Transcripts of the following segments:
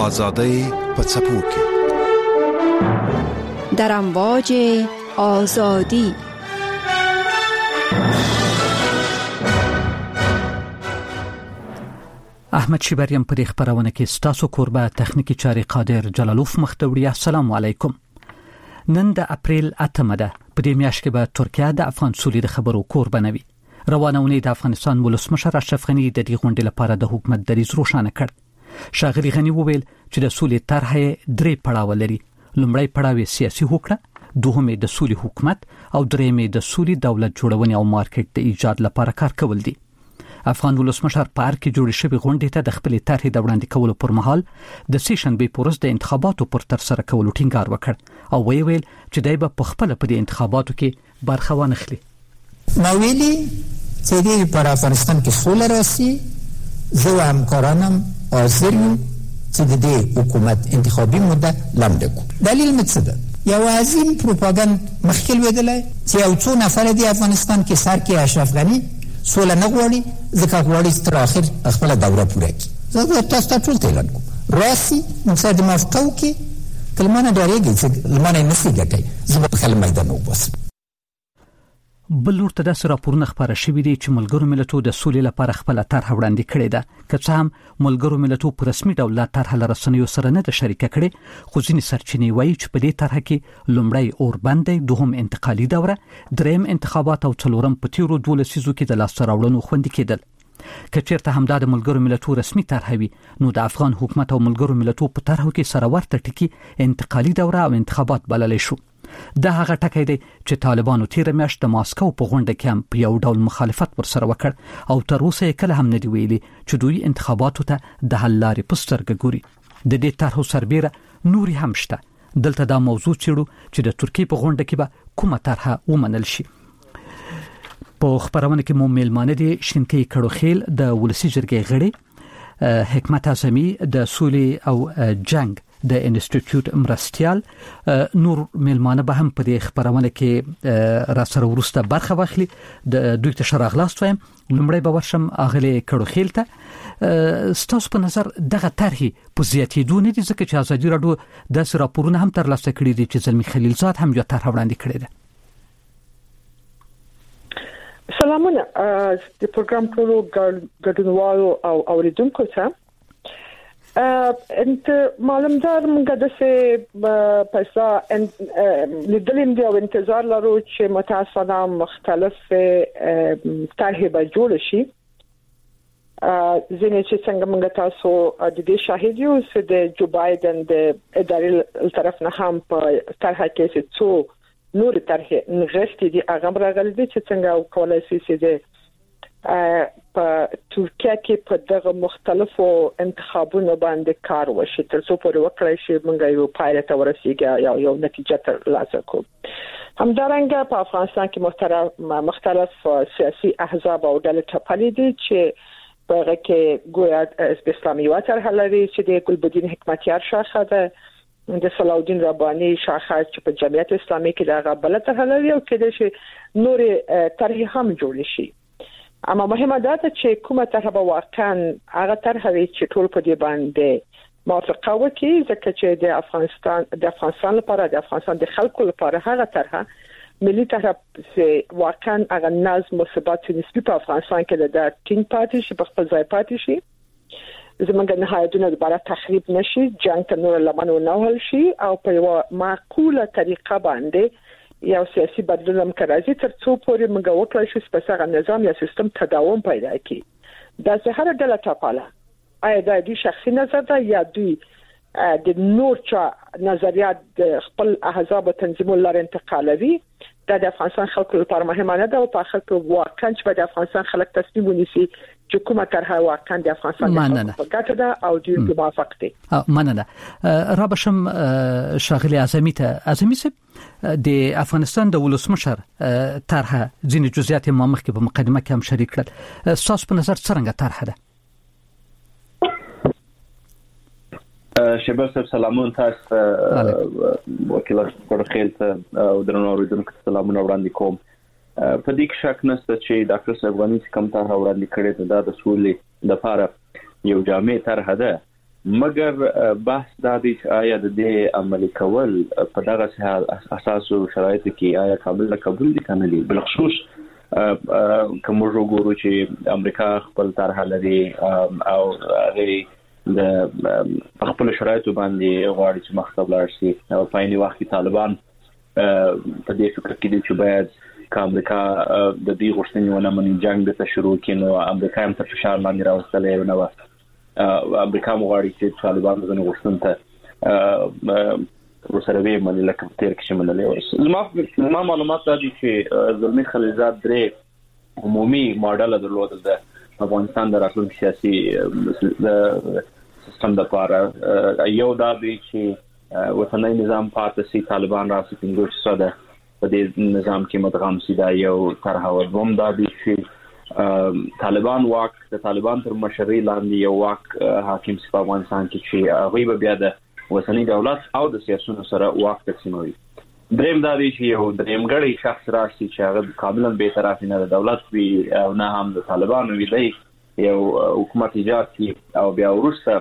آزادۍ په څپو کې در امواج آزادی. احمد شیبریم پر خبرونه کې ستاسو کوربه تخنیکی چاري قادر جلالوف مختوری. السلام علیکم. نن د اپریل 8 ده. په دې میاشت کې به ترکیه د افغان سولې د خبرو کوربه نوي. روانونه د افغانستان ولسمشر اشرف غنی د دې غونډې لپاره د حکومت دریځ روښانه کړ. شاغلی غنی وویل چې د سولې طرح 3 پړاو لري. لومړی پړاو سیاسي هوکړه، دوهمه د سولې حکومت او دریمه د سولې دولت جوړونې او مارکیټ د ایجاد لپاره کار کول دي. افغان ولسمشر پارک جوړ شوی غونډې ته د خپل طرح د وړاندې کولو پر مهال د سیشن به پروس د انتخاباتو پر تر سره کولو ټینګار وکړ او ویل چې دای په خپل په دې انتخاباتو کې برخه وانخلي. ما ویلي چې دې پر افغانستان کې سوله راسي، زه او همکارانم حاضر یو چې د دې حکومت انتخابي مدت لنډه کړو. دلیل مې څه ده؟ یو عظیم پروپاګاند مخکې ودلای چې یو څو نفر دی افغانستان کې سر کې اشرف غنی سوله نه غواړي، ځکه غواړي تر اخر خپل دوره پوره کړي. زه تاسو ته ټول اعلان کوم راسي موږ د موافقو کې کلمانه ډارېږي چې لمانه نسي ګټي زه په خپل میدان وباسم. بل ورته د راپورونه خبره شوې دي چې ملګرو ملتونو د سولې لپاره خپل طرح وړاندې کړې ده. که څه هم ملګرو ملتونو په رسمي ډول طرح لرسنیو سره نه د شریکه کړې، خو ځینې سرچینې وایي چې په دې طرح کې لومړی اوربند، دوهم انتقالي دوره، دریم انتخابات او څلورم په تیرو 12 لسیزو کې د لاسته راوړنو خوندي کېدل. که چیرته همدا د ملګرو ملتونو رسمي طرح وي، نو د افغان حکومت او ملګرو ملتونو په طرحو کې سره ورته ټکي انتقالي دوره او انتخابات بللی شو. دا هغه ټکی دی چې طالبانو تیر میاشت د ماسکو په غونډه کې هم په یو ډول مخالفت ورسره وکړ او تر اوسه کله هم نه دی ویلي چې دوی انتخاباتو ته د حل لارې په سترګه ګوري. د دې طرحو سربیره نوري هم شته. دلته دا موضوع چیرو چې د ترکیه په غونډه کې به کومه طرحه ومنل شي. په خبرونه کې مو میلمانه دي شینکي کړوخیل د ولسی جرګې غړي، حکمت اعظمي د سولې او جنگ د انسټیټیوټ مرستيال، نور میلمانه به هم په دې خبرونه کې را سره ورسته برخه واخلي. د دوی ته شراغلاست وایم. لومړی به ورشم اغلی کړوخیل ته. ستاسو په نظر دغه طرحې په زیاتېدو نه دي، ځکه چې ازادي راډیو داسې راپورونه هم ترلاسه کړي دي چې زلمی خلیلزاد هم یو طرح وړاندې کړې ده. سلامونه د پروګرام ټولو ګډونوالو او اوریدونکو ته. انت معلوم دار موږ د څه پیسې لیدلیم دی او انتظار لرو چې متأسفانه مختلف طرحې به جوړ شي. ځینې چې څنګه موږ تاسو د دې شاهد یو چې د جو بایدن د ادارې طرف نه هم په طرحه کې څو نور طرحې نغښتې دي هغه راغلي دي چې څنګه کولای شي چې په ترکیه کې په دغه مختلفو انتخابونو باندې کار وشي تر څو پورې وکړای شي موږ یو پایله ته ورسیږو یو نتیجه ترلاسه کړو. همدارنګه په افغانستان کې مختلف سیاسي احزاب او ډلې ټاپلې دي چې په هغه کې ګویا اسلامي وطن لري چې د ګلبدین حکمتیار شاخه ده، د صلاحالدین رباني شاخه چې په جمعیت اسلامي کې دغه بلته لري او کې د نور طرحې هم جوړ شي. اما مهمه ده چې کومه طرح به واقعا هغه طرح وي چې ټول په دې باندې موافقه وکړي، ځکه چې د افغانستان لپاره د افغانستان د خلکو لپاره هغه طرح ملي طرح چې واقعا هغه نظم او ثبات نسبي په افغانستان کې د ټینګ پاتې شي، په خپل ځای پاتې شي، زمونږ نهایتونه لپاره تخریب نشي، جنگ ته نور لمنو نه ول شي او په یو معقوله طریقه باندې یو سیاسي بدلون هم راځي تر څو پورې موږ وکړای شو چې څنګه نظام یا سیستم تداوم پیدا کړي. دا زهره ډله ټاپاله آیا د دې شخصي نظر ده یا دوی د نور چا نظریات خپل احزاب او تنظیمونو لپاره انتقالوي. دا د افغانستان خلکو لپاره مهمه نه ده او په اخر کې واقعا چې د افغانستان خلک تصمیم ونیسي چې کومه طرح واقعا د افغانستان په ګټه ده او دوی په موافق دي. مننه. را بشم شاغلی اعظمي ته. اعظمي صاحب، د افغانستان د ولسمشر طرح ځینې جزئیات ما مخکې په مقدمه کې هم شریک کړل. تاسو په نظر څنګه طرح ده؟ شباب صاحب سلامون تاسو وکیل کړخیل ته او درنو اوریدونکو سلامونه وړاندې کوم. په دې کې شک نشته چې ډاکټر صاحب غنی کوم طرح وړاندې کړی دا د سولې لپاره یو جامع طرح ده مګر بحث د دې آیا د دې عملي کول په دغه اساسو شرایطو کې آیا قابل دي کنه دي بلخصوص کوم وګورو چې امریکا خپل طرح لري او هغه د خپل شرایطو باندې غواړي چې مخ ته لاړ شي او په عین وخت کې طالبان په دې فکر کې دي چې باید امریکا د دې غوښتنې ونه مني جنگ د شروع کینو امریکا هم تر فشار لاندې راوستلې نو امریکا مغواړي چې طالبان د غوښتنې ته وسره به منل لکه تیر کې شمولې ما معلومات دي چې زلمی خلیلزاد درې عمومي ماډل درلود د افغانستان د راتلونکي سیاسي سیستم لپاره یو دا دی چې وطني نظام پاتې سي طالبان راسي څنګه ساده په دې نظام کې مدغم سي دا یو طرح او دوم دا دی چې طالبان واک د طالبان تر مشرۍ لاندې یو واک حاکم سي په افغانستان کې چې هغه به بیا د وطني دولت او د سیاسيونو سره واک تقسیموي دریم دا دی چې یو دریمګړی شخص راشي چې هغه کاملا به طرف نه د دولت وي او نه هم د طالبانو وي دی یو حکومت ایجاد کی او بیا ورسره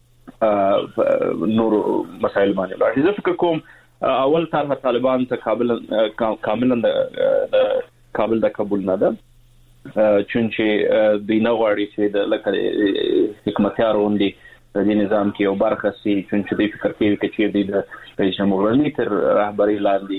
نور مسائل باندې راځي زه فکر کوم اول طرح طالبان ته کابل د قبول نه ده چونچه د نوړی چې د لکه حکومتیاروندي د نظام کې یو برخه سي چونچه د فکر کې چې د رئیس جمهور تر رهبری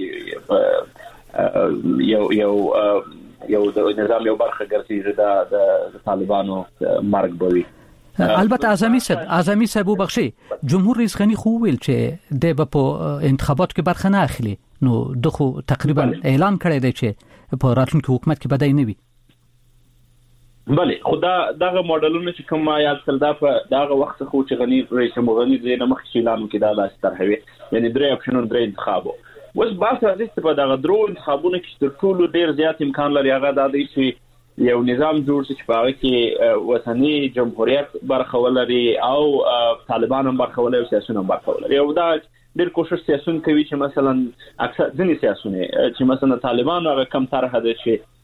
لاندې یو د نظام یو برخه ګرځي د طالبانو مرګ بوي البته اعظمي صاحب بخشي جمهور رئیس غنی خو ویل چې د په انتخابات کې برخه نه اخلي نو دغه تقریبا اعلان کړی دی چې په راتلونکي حکومت کې بدای نه وي بله خدا دغه ماډلونه چې کوم یاد تل دا په دغه وخت خو چې غنی رئیس جمهور زینه مخکې اعلان وکړ دا لاس طرحوي یعنی درې اپشنونه درې انتخابو وس باس راځي چې په دغه درو انتخابونو کې تر ټولو ډیر زیات امکان لري هغه د دې چې یو نظام جوړ شي چې په هغه کې وطني جمهوریت برخه ولري او طالبان هم برخه ولري او سیاسيون هم برخه ولري او دا ډیر کوشش سیاسيون کوي چې مثلا اکثر ځینې سیاسيون چې مثلا طالبان هغه کم طرح ده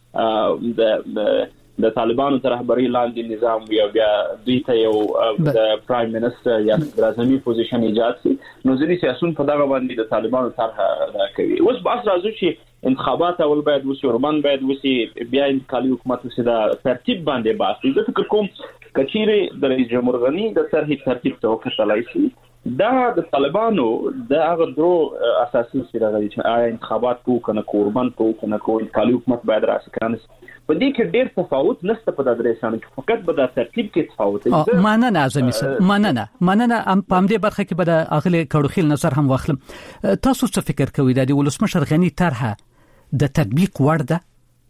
چې د طالبانو تر رهبری لاندې نظام یا بیا دوی ته یو د پرایم منسټر یا اعظمي پوزیشن ایجاد شي نو ځینې سیاسيون په دغه باندې د طالبانو طرح کوي اوس باس راځي چې انتخابات اول باید وشي وربان باید وشي بیا انتقالي حکومت وشي دا ترتیب باندې باس زه فکر کوم کچيري د رئیس جمهور غنی د طرحې ترتیب ته وکړای شي دا د طالبانو د هغه درو اساسي سره غوښتي چې آیا انتخابات کوو قربان کوو انتقالي حکومت باید راشي کنه په دې کې ډېر تفاوت نشته په دغه شان کې فقط به د ترتیب کې تفاوت دی مننه اعظمي صاحب مننه په دې برخه کې به د اغلی کړوخیل نظر هم واخلم تاسو څه فکر کوئ د ولسمشر غنی طرحه د تطبیق وړ ده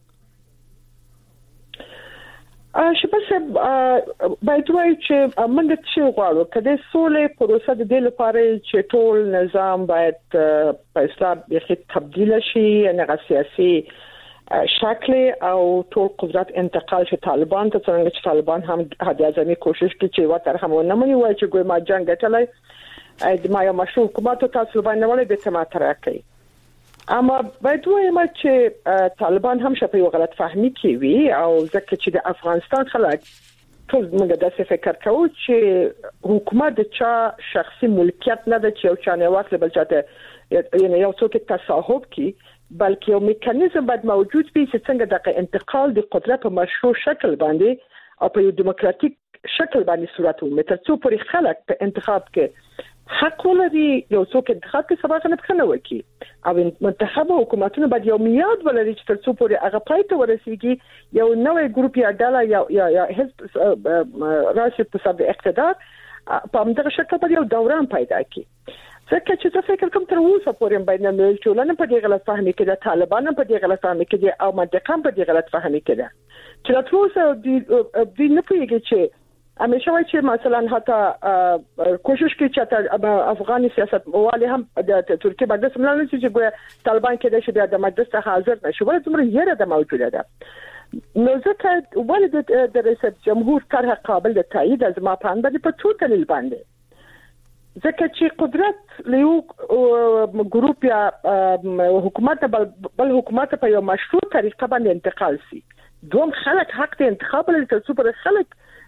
شپه باید وایي چې موږ چې غواړو کله سولې پروسه د دې لپاره چې ټول نظام باید په اصلاح به تبدیل شي نه سیاسي شکل او ټول قدرت انتقال شي طالبان ته څنګه چې طالبان هم د اعظمي کوشش کوي چې وتر هم نه مني وایي چې ګوي ما جنگ ګټلای د ما یو مشروع حکومت ته باندې ولې به تما ترکي اما باید وایم چې طالبان هم شپه یو غلط فهمي کوي او ځکه چې د افغانستان خلک ټول موږ د څه فکر کوو چې حکومت د چا شخصي ملکیت نه ده چې یو چا نه واکل بل چاته یعنی یو څوک تصاحب کوي بلکې یو میکانیزم باید موجود وي چې څنګه د انتقال د قدرت په مشروع شکل باندې او په یو دیموکراتیک شکل باندې صورت ومه تر څو پورې خلک په انتخاب کې حق ولري یو څوک انتخاب کې سبا نه پخنه وکي او منتخب حکومتونه باید یو میاد ولري چې تر څو پورې هغه پای ته ورسیږي یو نوې ګروپ یا ډله یا حزب راشي په سبب اقتدار په همدغه شکل باندې یو دوران پیدا کړي ځکه چې څه فکر کوم تر اوسه پورې باندې مل چولنه په دې غلط فهمي کې د طالبانو په دې غلط فهمي کې او منطقه په دې غلط فهمي کې چې لا تروسه د نه پیږي چې همیشه وایي چې مثلا حتی کوشش کوي چې افغاني سیاست والي هم د ترکیه باندې سملانه چې طالبان کې د شبيه د مجلس ته حاضر نشي ولې څومره یره د موجوده ده نو ځکه ولې د رئیس جمهور طرح قابل د تایید از ما پاند باندې په څو دلیل باندې ځکه چې قدرت له ګروپ یا حکومت بل حکومت په یو مشروع طریقه باندې انتقال سي دوم خلک حق د انتخاب لري تر څو پر خلک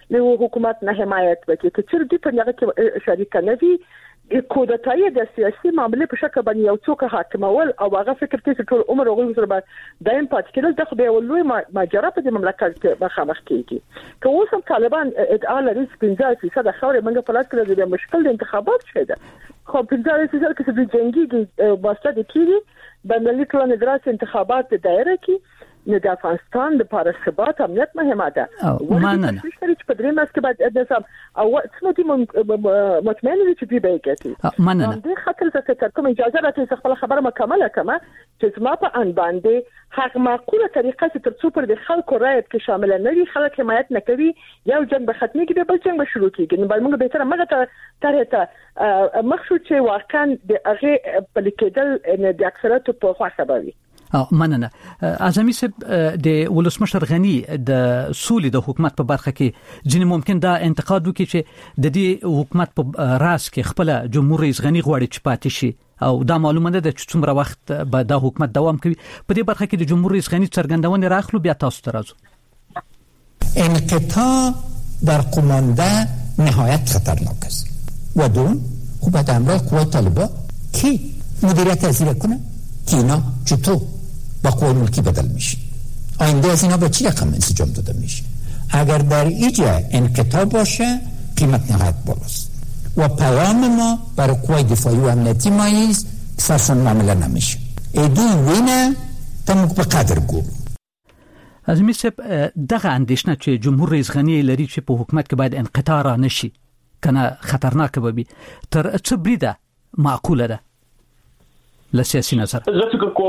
له حکومت نه حمایت وکړي چې چیرې په هغه کې شریک نه وي کودتای د سیاسي معاملې په شکل باندې یو څوک حاکمول او هغه فکر کوي چې ټول عمر هغه سره دایم پات کېدل د خو به ولوي ماجرا په مملکت کې مخامخ کیږي که اوس هم طالبان ادعا لري 15% خوري منګه په لاس کې د مشکل د انتخابات شته خو 15% کې د جنگي واسطه د کیږي بندلې ټول ندرات انتخابات دایره کې نه د افغانستان د لپاره ثبات امنیت مهمه ده مننه چې په درې ماس کې بعد نظام او څنګه دي مطمئن دي چې به کېږي مننه د خطر څخه کوم اجازه راته خپل خبره مکمله کما چې ما په ان باندې حق معقوله طریقه چې تر څو پر د خلکو رایت کې شامل نه دي خلک حمایت نه کوي یو جنگ به ختمي کې بل جنگ به شروع کیږي نو موږ به تر مغه ته مخشو چې واقعا د هغه په لیکدل د اکثریت په خوا خبري مننه اعظمي صاحب د ولسمشر غنی د سولې د حکومت په برخه کې ځینې ممکن دا انتقاد وکړي چې د دې حکومت په راس کې خپل جمهور رئیس غنی غواړي چې پاتې شي او دا معلومه ده چې څومره وخت به دا حکومت دوام کوي په دې برخه کې د جمهور رئیس غنی څرګندونه راخلو بیا تاسو ته راځو انقطاع در قمانده نهایت خطرناک است و دوم خوب به همراه قوای طالبان کی مدیریت تذیر کنه که اینا چطور با قوای ملکی بدل میشه آینده از اینا با چی رقم انسجام داده میشه اگر در اینجا انقطاع باشه قیمت نهایت بالاست و پیام ما برای قوای دفاعی و امنیتی ما ایست سرشون معامله نمیشه ایدون وینه تا موږ په قدر ګورو اعظمي صاحب دغه اندیشنه چې جمهور رئیس غنی لري چې په حکومت کې باید انقطاع را نشي کنه خطرناک به وي تر څه بریده معقوله ده لسیاسي نظر زه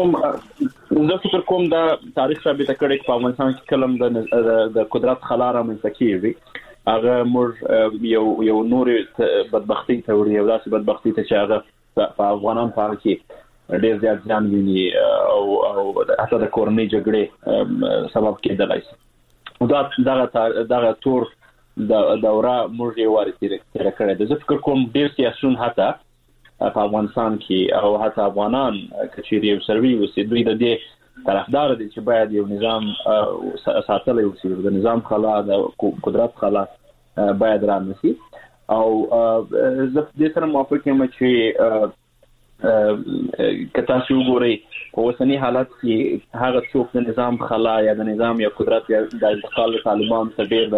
فکر کوم دا تاریخ ثابت کړي په افغانستان کې کلم د قدرت خلاره منځکیږي هغه موږ یو نور بدبختی ته وړي یو داسې بدبختی ته چې هغه په افغانان په کې ډېر زیات ځان ویني او حتی د کورنۍ جګړې سبب کېدلای شي دغه تور د دوره موږ یې وارث کړی د زه فکر کوم ډېر سیاسيون حتی په افغانستان کې او حتی افغانان کچېری یو سروي وسی دوی د دې طرفدار دي چې باید یو نظام ساتلای وسی د نظام خلا د قدرت خلا باید رانسی او زه دې سره موافق یم چې کته شو ګوري په اوسنی حالت کې هغه څوک د نظام خلا یا د نظام یا قدرت یا د انتقال طالبان ته ډېر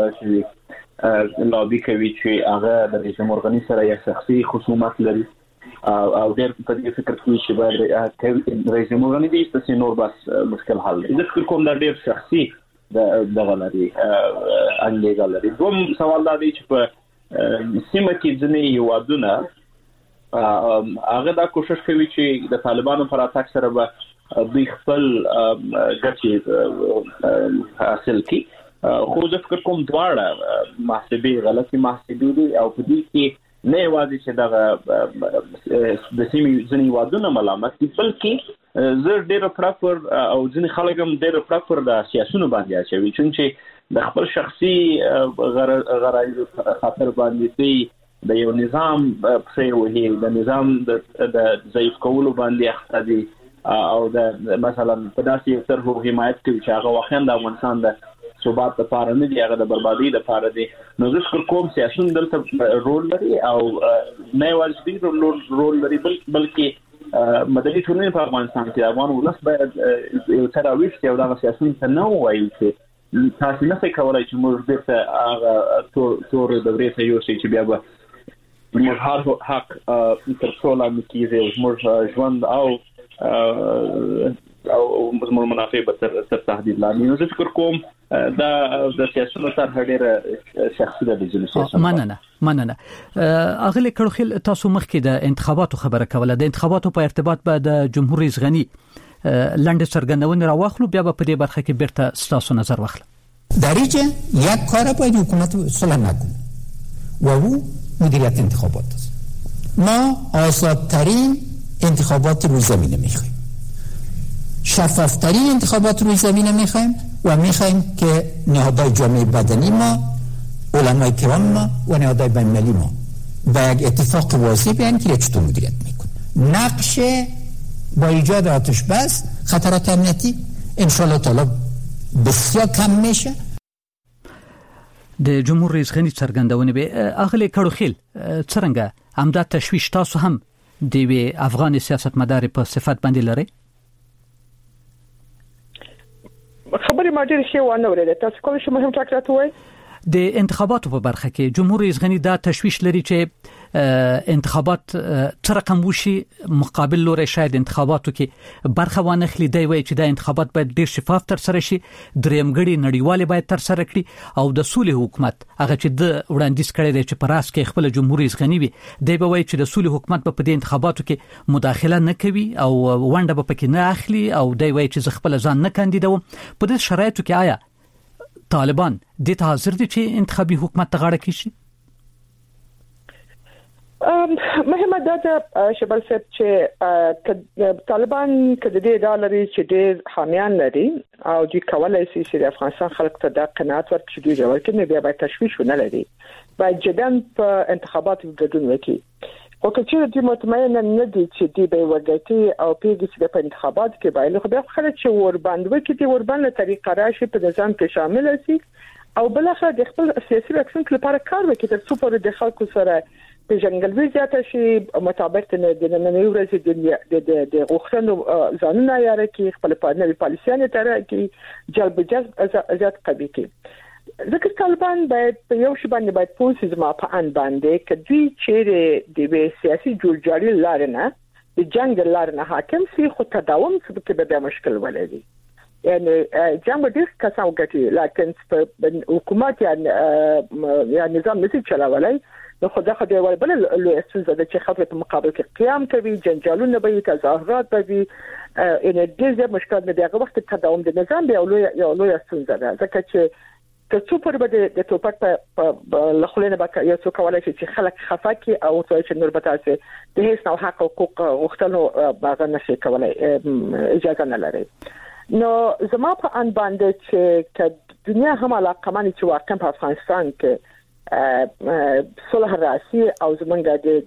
د لابي کوي چې هغه د رئیس جمهور سره یو شخصي خصومت لري او ډېر په دې فکر کوي چې باید رئیس جمهور نه دي چې نور بس مشکل حل دي زه فکر کوم دا ډېر شخصي د غلطي انګلیګا لري دوم سوال دا دی چې په سیمه کې ځنې یوادونه هغه دا کوشش کوي چې د طالبانو پر اتاک سره به دوی خپل ګټې حاصل کړي خو زه فکر کوم دواړه محاسبې غلطي محاسبې دي او په دې کې نه یوازې چې دغه د سیمې ځینې وادونه ملامت دي بلکې زه ډېر پراپر او ځینې خلک هم ډېر پراپر د سیاسونو باندې اچوي چې د خپل شخصي غرایزو خاطر باندې د یو نظام پرې وهي د نظام د ضعیف کولو باندې اخته دي او د مثلا په داسې یو طرحو حمایت کوي چې هغه واقعا د افغانستان د ثبات لپاره نه دی هغه د بربادي لپاره دی نو زه فکر کوم سیاسيون دلته رول لري او نه یوازې رول لري بلکې مدني ټولنې په افغانستان کې افغان ولس باید یو تراویش یو دغه سیاسيون ته نه وایي چې تاسو نه څه کولای چې موږ دغه هغه تور د ورته یو شي چې بیا به موږ هر حق تر څو لا مکیږي موږ ژوند او زموږ منافع به تر تهدید لاندې نو زه فکر کوم دا د سیاستونو طرح ډېر شخصي ده د سیاست مننه اغلی کړخیل تاسو مخکې د انتخاباتو خبره کوله د انتخاباتو په ارتباط به د جمهور رئیس غنی لنډ څرګندونه راوخلو بیا په دې برخه کې بیرته تاسو نظر واخلم در اینجا یک کار باید حکومت صلح نکنه و او مدیریت انتخابات است ما آزادترین انتخابات روی زمینه میخوایم شفافترین انتخابات روی زمینه میخوایم و میخوایم که نهادهای جامعه مدنی ما علمای کرام ما و نهادهای بین‌المللی ما به یک اتفاق واضح بیان که چطور مدیریت میکنه نقش با ایجاد آتش بس خطرات امنیتی انشالله تعالی بسیار کم میشه د جمهور رئیس غنی څرګندونه به اغلی کړو خیل څنګه همدا تشویش تاسو هم د افغان سیاستمدار په صفت باندې لري؟ خبرې ما ډېر ښه ونه اورېده. تاسو کوم څه مهم ټاک راته وایي؟ د انتخاباتو په برخه کې جمهور رئیس غنی دا تشویش لري چې انتخابات تر رقم وشي مقابل لوري شاید انتخاباتو کې برخه وانخلي دی وایي چې دا انتخابات باید ډیر شفاف تر سره شي، درېمګړي نړیوال باید تر سره کړي او د سولې حکومت هغه چې د وړاندیز کړی دی چې پراس کې خپل جمهور رئیس غنی وي دی به وایي چې د سولې حکومت په دې انتخاباتو کې مداخله نه کوي او ونده به پکې نه اخلي او دی وایي چې خپل ځان نه کاندیدوم. په دې شرایطو کې آیا طالبان د ته حاضر دي چې انتخابي حکومت ته غاړه کړي؟ مهمه ده شبل صاحب چې طالبان کله دې ډالري چې ډېر حامیان لري او دوی کولای شي چې د افغانستان خلک ته د قناعت ورکړي چې دوی جوړ کړي، بیا باید تشویش نه لري، باید جداً په انتخاباتو کې ګډون وکړي. او که چې دوی مطمئن نه دي چې دوی به وګټي او پیږي چې په انتخابات کې باید خو بیا خلک چې ورباند وکړي د ورباند طریقه راشي په نظام کې شامل شي او بلخره د خپل سیاسي اکشن لپاره کار وکړي تر څو پر د خلکو سره په جنگل زیاته شي مطابق د نننۍ ورځې د غوښتنو ځانونه یاره کې خپل پارلماني پالیسیانه تر کې جلب ازاد قوي کې. ځکه طالبان باید په یو شی باندې باید پولیس زما په ان باندې کدي چې د سیاسي جوړجاړي لارنه د جنگ لارنه حاکم سي خو تداوم څه کې به مشکل ولري. یعنی جنگ ډیر کسان وګټي لکه په حکومت یا نظام نشي چلاولای نو خدای ول بل له اساس د چې خبره په مقابل کې قیام کوي، جنجالونه به تظاهرات به ان دې ځکه مشکل نه دی. هغه وخت تداوم د نظام به یو لوی ستونزه ده ځکه چې که څو پر بده د توپک په لخلینه به یو څو کولای شي چې خلک خفاکي او چې نور به تاسو د هیڅ نوع حق او حقوق غوښتنو باغ نشي کولای اجازه نه لري. نو زما په ان باندې چې دنیا هم علاقه مانی چې واقعا په افغانستان کې صلح راسي او زمونږ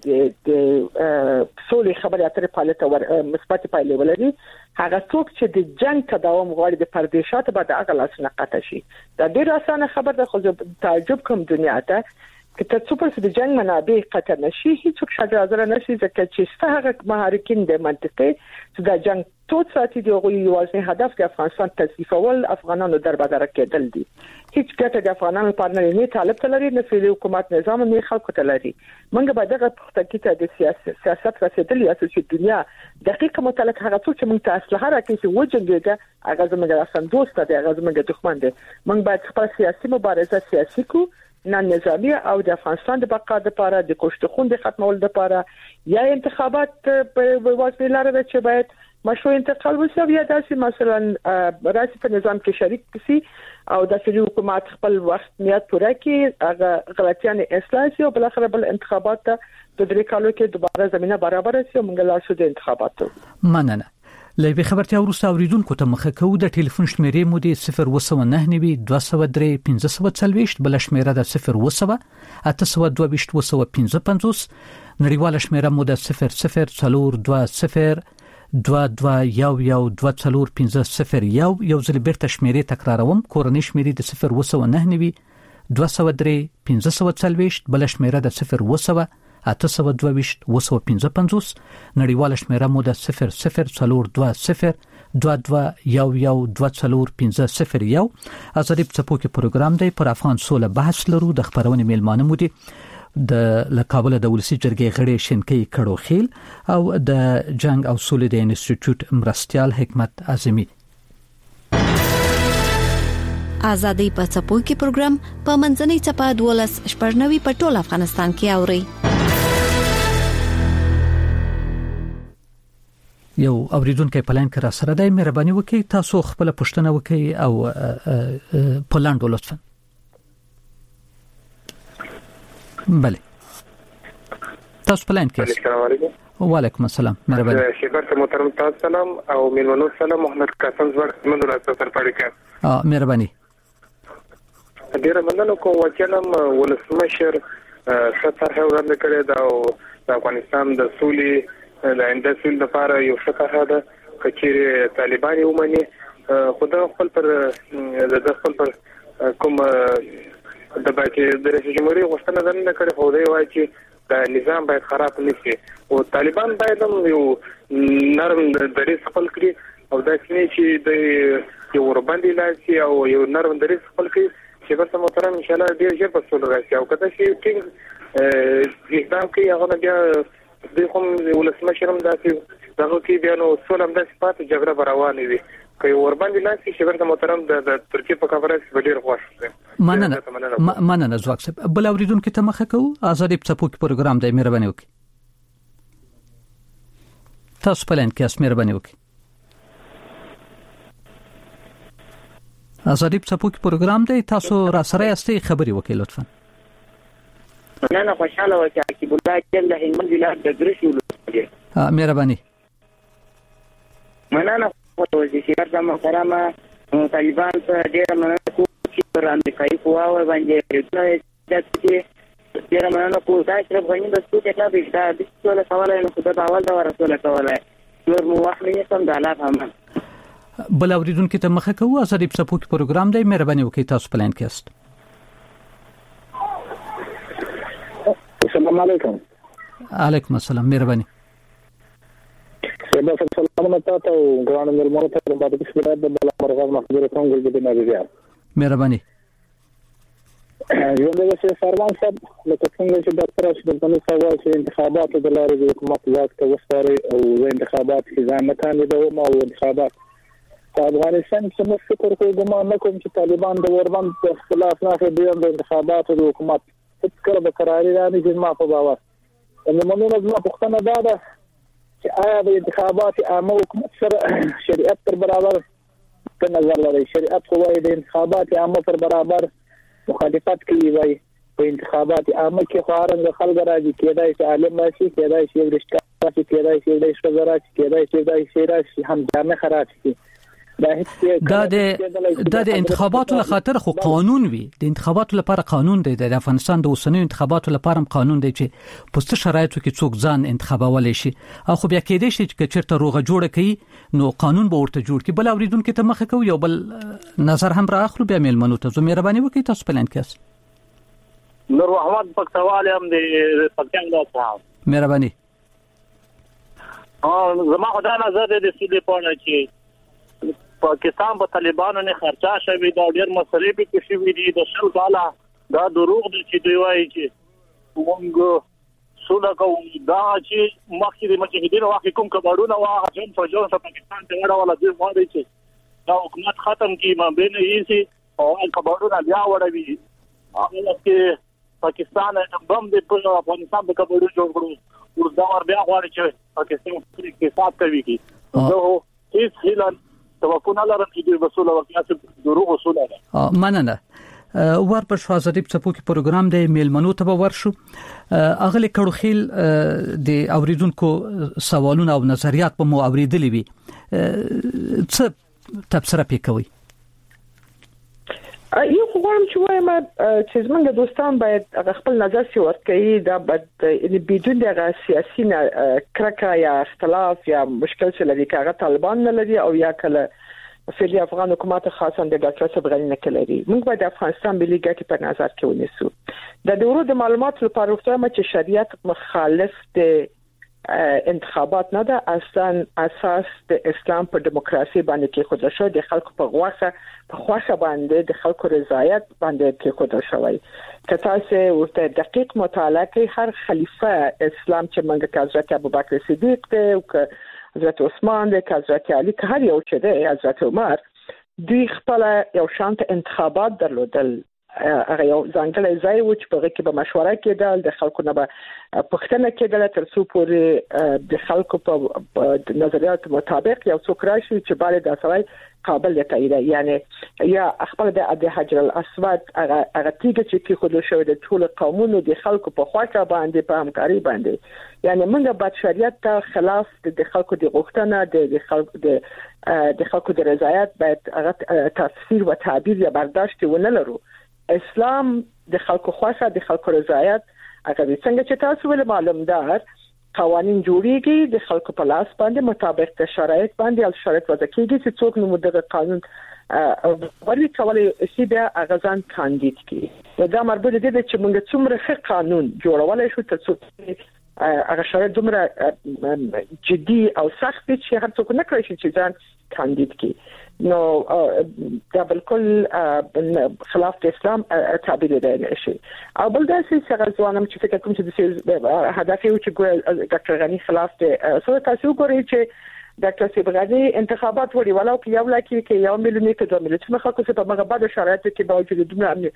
د صلح خبرې اترې پالیته مثبت پایلې ولري. هغه څوک چې د جنگ تداوم غواړي د پردیشات بعد هغه لاس نه قطع شي. دا ډیر اسانه خبر ده خو تعجب کوم دنیا ته چې تاسو په د جنگ منابع قطع نشي هیڅ څه حاضر نشي ځکه چې ستاسو محرکین د منطقي چې دا جنگ ټول ساتي دی او یوازې هدف د افغانستان تضعیفول افغانانو دربدر کېدل دي. هیڅ ګټه د افغانانو لپاره نه طالب تلري نه فعلی حکومت نظام نه خلکو تلري. موږ به دغه پختګی ته د سیاست رسیدلی اساس چې دنیا دقیق متعلق هغه څه چې موږ ته اصلاح راکړي چې وجنګيږي هغه زموږ اصل دوست دی، هغه زموږ دښمن دی. موږ باید خپل سیاسي مبارزه سیاسي کو نه نظامی او د افغانستان د بقا لپاره د کوشتخون د ختمول لپاره یا انتخابات په واسطه لاره چې باید مشروع انتقال وشي یا داسې مثلا رئیس په نظام کې شریک شي او د فعلی حکومت خپل وخت نیت پوره کړي هغه غلطیان اصلاح شي او بل اخر بل انتخابات ته د درې کالو کې دوباره زمينه برابر شي او موږ لا شو د انتخاباتو مننه. لوي خبرتیا ورسره اوریدونکو ته مخه کوو د ټلیفون شمیرې مو د 0199203 1540 بل شمیره د 010 822 نړیواله شمیره مو د 0042 2211 یو ځل بیرته شمیرې تکراروم. کورنۍ شمیرې د 0199203 1540 بل شمیره د 010 822 نړیواله شمیره مو د 0042 2211 ازادي په کې پروګرام دی پر افغان سوله بحث لرو. د خبرونه میلمانه مو دي د لکابل د ولسی جرګې غړي شینکي کړو خیل او د جنگ او سولې د انسټیټیوټ مرستيال حکمت اعظمي. ازادي په څپو کې پروګرام په منځنۍ چپه 12 په ټول افغانستان کې اوري. یو اوریدونکو په لاین کې را سره دی، مهرباني وکړئ تاسو خپل پوښتنه وکړئ او په لاندو لطفا. بله تاسو په لاین کې. السلام علیکم. وعلیکم السلام. مهرباني. شکر ته محترم تاسو سلام او میلمنو سلام. محمد قاسم زړه مند راځه سر پړی کړ. مهرباني. ډیر مننه کوم وکیلم ولسمشر ستاره وړاندې کړی دا او د افغانستان د سولې د اندسل لپاره یو شته ده چې طالبان یې ومني خدای خپل پر کوم د رئیس جمهوریت غوښتنه ده نه کړې، خو دی وایي چې د نظام باید خراب نه شي او طالبان باید هم یو نرم دریځ خپل کړي او دا چې د یو ورباندې لاسي او یو نرم دریځ خپل کړي چې بس محترم ان شاء الله ډیر ژر په سولې راشي. او کله چې ټینګ اقدام کوي هغه بیا د کوم ولسمشر هم داسې دغه کې بیا نو سولې هم داسې پاتې جګړه روانه وي. که ورباندې لاسي چې بس محترم د ترکیه په کانفرنس کې ډیر خوښ شي. مننه زواک صاحب. بل اوریدونکو ته مخه کوو آزادی څپوکي پروګرام دی، مهرباني وکړئ تاسو په لین کې اس مهرباني وکړئ. آزادی څپوکي پروګرام دی، تاسو را سره یاستئ، خبري وکړئ لطفا. مننه، خوشاله وکړه چې بلای جل د هلمند ولایت د درشي ولایت. مهرباني. مننه وزیر اعظم محترم طالبان ته ډیر مننه کوم چې پر امریکایي قواو باندې ډیر مننه کوم دا چې افغاني د څه ته به د څه سوال نه خدای باور دا ورسوله کوله نور مو واخلې سم د الله هم. بل اوریدونکو ته مخه کوو آزادی څپوکي پروګرام دی، مهرباني وکړئ تاسو په لین کې است. السلام علیکم. علیکم السلام، مهرباني. سبا سلامونه تاسو ګران ملمنو ته د باندې سپیډ د بل مرغاز مخبره کوم ګل دې نه بیا. مهرباني. یو د سرمان صاحب لکه څنګه چې ډاکټر اشرف غني صاحب چې انتخابات د لارې د حکومت ځواک ته وسپاري او انتخابات کې ځان نه کاندیدوم او انتخابات په افغانستان کې څه فکر کوي ګمان نه کوم چې طالبان د وربند په خلاف نه د انتخاباتو د حکومت فکر به قراري راني چې ما په باور ان موږ نه پښتنه ده چې آیا د انتخابات عامه حکومت سره شریعت پر برابر په نظر لري. شریعت خو وايي د انتخابات عامه پر برابر مخالفت کوي، وايي په انتخابات عامه کې خارنګ خلک راځي، کېدای شي عالم راشي، کېدای شي ورشکا شي، کېدای شي د شوزرا شي، کېدای شي راشي هم جامع خراب شي. دا د انتخاباتو لخاطر خو قانون وي، د انتخاباتو لپاره قانون دی، د افغانستان د اوسنیو انتخاباتو لپاره قانون دی چې په څه شرایطو کې څوک ځان انتخابولای شي. خو بیا کېدای شي چې چیرته روغه جوړه کوي نو قانون به ورته جوړ کړي. بل اوریدونکو ته مخه کوي یو بل نظر هم راخلو، بیا میلمنو ته زه مهرباني وکړئ تاسو په لین کې. نور محمد پکتوال هم د پکتیان دا صاحب مهرباني. زما خدای نظر دې سیده پونه چې پاکستان په طالبانو نه خرچا شوی دا ډیر مسلې به کې شوی دي د شل کاله دا دروغ دي چې دوی وایي چې موږ سوله کوو. دا چې مخکې د مجاهدینو واقع کوم کباړونه واه جون په جون پاکستان ته وړاله دوی غواړي چې دا حکومت ختم کړي، ما بین یې سي او کباړونه بیا وړوي. هغه چې پاکستان بم د افغانستان په کباړو جوړ کړو او دا ور بیا غواړي چې پاکستان کې حساب کوي کی نو هیڅ هیله توقع لرم چې د وسوله وکړي دروغ وسوله ده. مننه. ور پر آزادی څپوکي پروګرام دی، میلمنو ته ورشو. اغلی کړوخیل د اوریدونکو سوالونه او نظریات په مو اوریدلې وي، څه تبصره پکوي؟ یو کوم چې وایم چې زمونږ دوستان باید خپل نظر سی ورکړي دا بد بدون دغه سیاسي کرکا یا اختلاف یا مشکل چې لري کاغه طالبان نه لري او یا کله فعلی افغان حکومت خاصه د ډاکټر اشرف غني نه کلري. موږ باید افغانستان ملي ګټې په نظر کې ونیسو. د ورو د معلوماتو لپاره وختم چې شریعت مخالف د انتخابات نه ده، اصلا اساس د اسلام په دیموکراسي باندې کې خود شو، د خلکو په غوښه باندې د خلکو رضایت باندې کې خود شوی. که تاسو ورته دقیق مطالعه کوي هر خلیفہ اسلام چې منګه حضرت ابوبکر صدیق دی او حضرت عثمان دی، حضرت علی، که هر یو چې دی حضرت عمر، دوی خپل یو شانت انتخابات درلودل. هغه یو ځانګړی ځای و چې په هغه کې به مشوره کېدل، د خلکو نه به پوښتنه کېدل تر څو پورې د خلکو په نظریاتو مطابق یو څوک راشي چې باید د اصلي قابل لته یعنی یا خپل د حجر الاسود هغه تیګه چې کې خود شو د ټول قومونو د خلکو په خواته باندې په همکاري باندې، یعنی موږ د شریعت ته خلاف د خلکو د غوښتنه د خلکو د رضایت باید هغه تفسیر و تعبیر یا برداشت ونه لرو. اسلام د خلکو خواصه د خلکو رضایت هغه څنګه چې تاسو ول معلوم ده قوانين جوړیږي د خلکو په لاس باندې مطابق د شرایط باندې او شرایط وضع کیږي چې څوک نو دغه قانون ولی کولای شي بیا غزان کاندید کی دا مربوط دي چې موږ څومره ښه قانون جوړولای شو ته هغه شرایط دومره جدي او سخت دي چې هر څوک نه کوي چې ځان کاندید کی نو دا بالکل خلاف د اسلام تعبیر دی شي او بل داسې څنګه ځوانم چې فکر کوم چې د هدف یو چې ډاکټر غنی خلاف دی سو تاسو ګورئ چې ډاکټر سیبغانی انتخابات وړي ولو کې یو لکه کې 1 میلیون کې 2 میلیون څخه خلکو په هغه بعد شرایطو کې باوجود